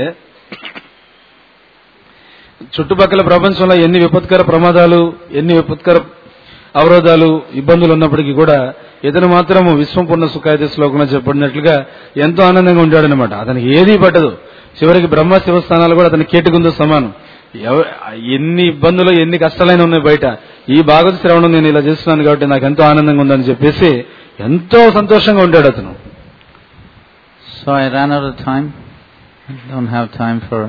చుట్టుపక్కల ప్రపంచంలో ఎన్ని విపత్కర ప్రమాదాలు, ఎన్ని విపత్కర అవరోధాలు, ఇబ్బందులు ఉన్నప్పటికీ కూడా ఇతను మాత్రం విశ్వంపూర్ణ సుఖాయత శ్లోకంలో చెప్పడినట్లుగా ఎంతో ఆనందంగా ఉంటాడనమాట. అతనికి ఏదీ పట్టదు. చివరికి బ్రహ్మ శివస్థానాలు కూడా అతని కేటుకుందో సమానం. ఎన్ని ఇబ్బందులు, ఎన్ని కష్టాలైనా ఉన్నాయి బయట, ఈ భాగవత శ్రవణం నేను ఇలా చేస్తున్నాను కాబట్టి నాకు ఎంతో ఆనందంగా ఉందని చెప్పేసి ఎంతో సంతోషంగా ఉంటాడు అతను. So I ran out of time. I don't have time for...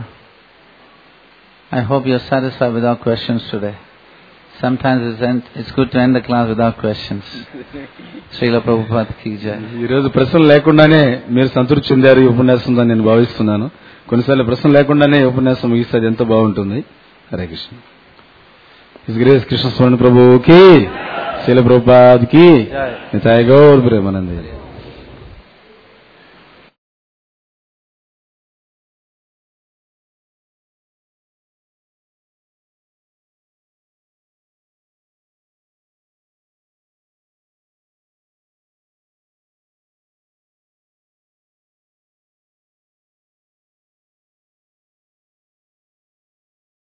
I hope you're satisfied without questions today. Sometimes it's, end, it's good to end the class without questions. Srila Prabhupada ki jai. ఈ రోజు ప్రశ్నలు లేకుండానే మీరు సంతృప్తి చెందారు ఈ ఉపన్యాసం అని నేను భావిస్తున్నాను. కొన్నిసార్లు ప్రశ్నలు లేకుండానే ఉపన్యాసం ముగిస్తే అది ఎంతో బాగుంటుంది. హరే కృష్ణ. హిస్ గ్రేస్ కృష్ణ స్వామి ప్రభుకి, శ్రీల ప్రభుపాద్ కి, నితాయ్ గౌర్ ప్రేమానంద.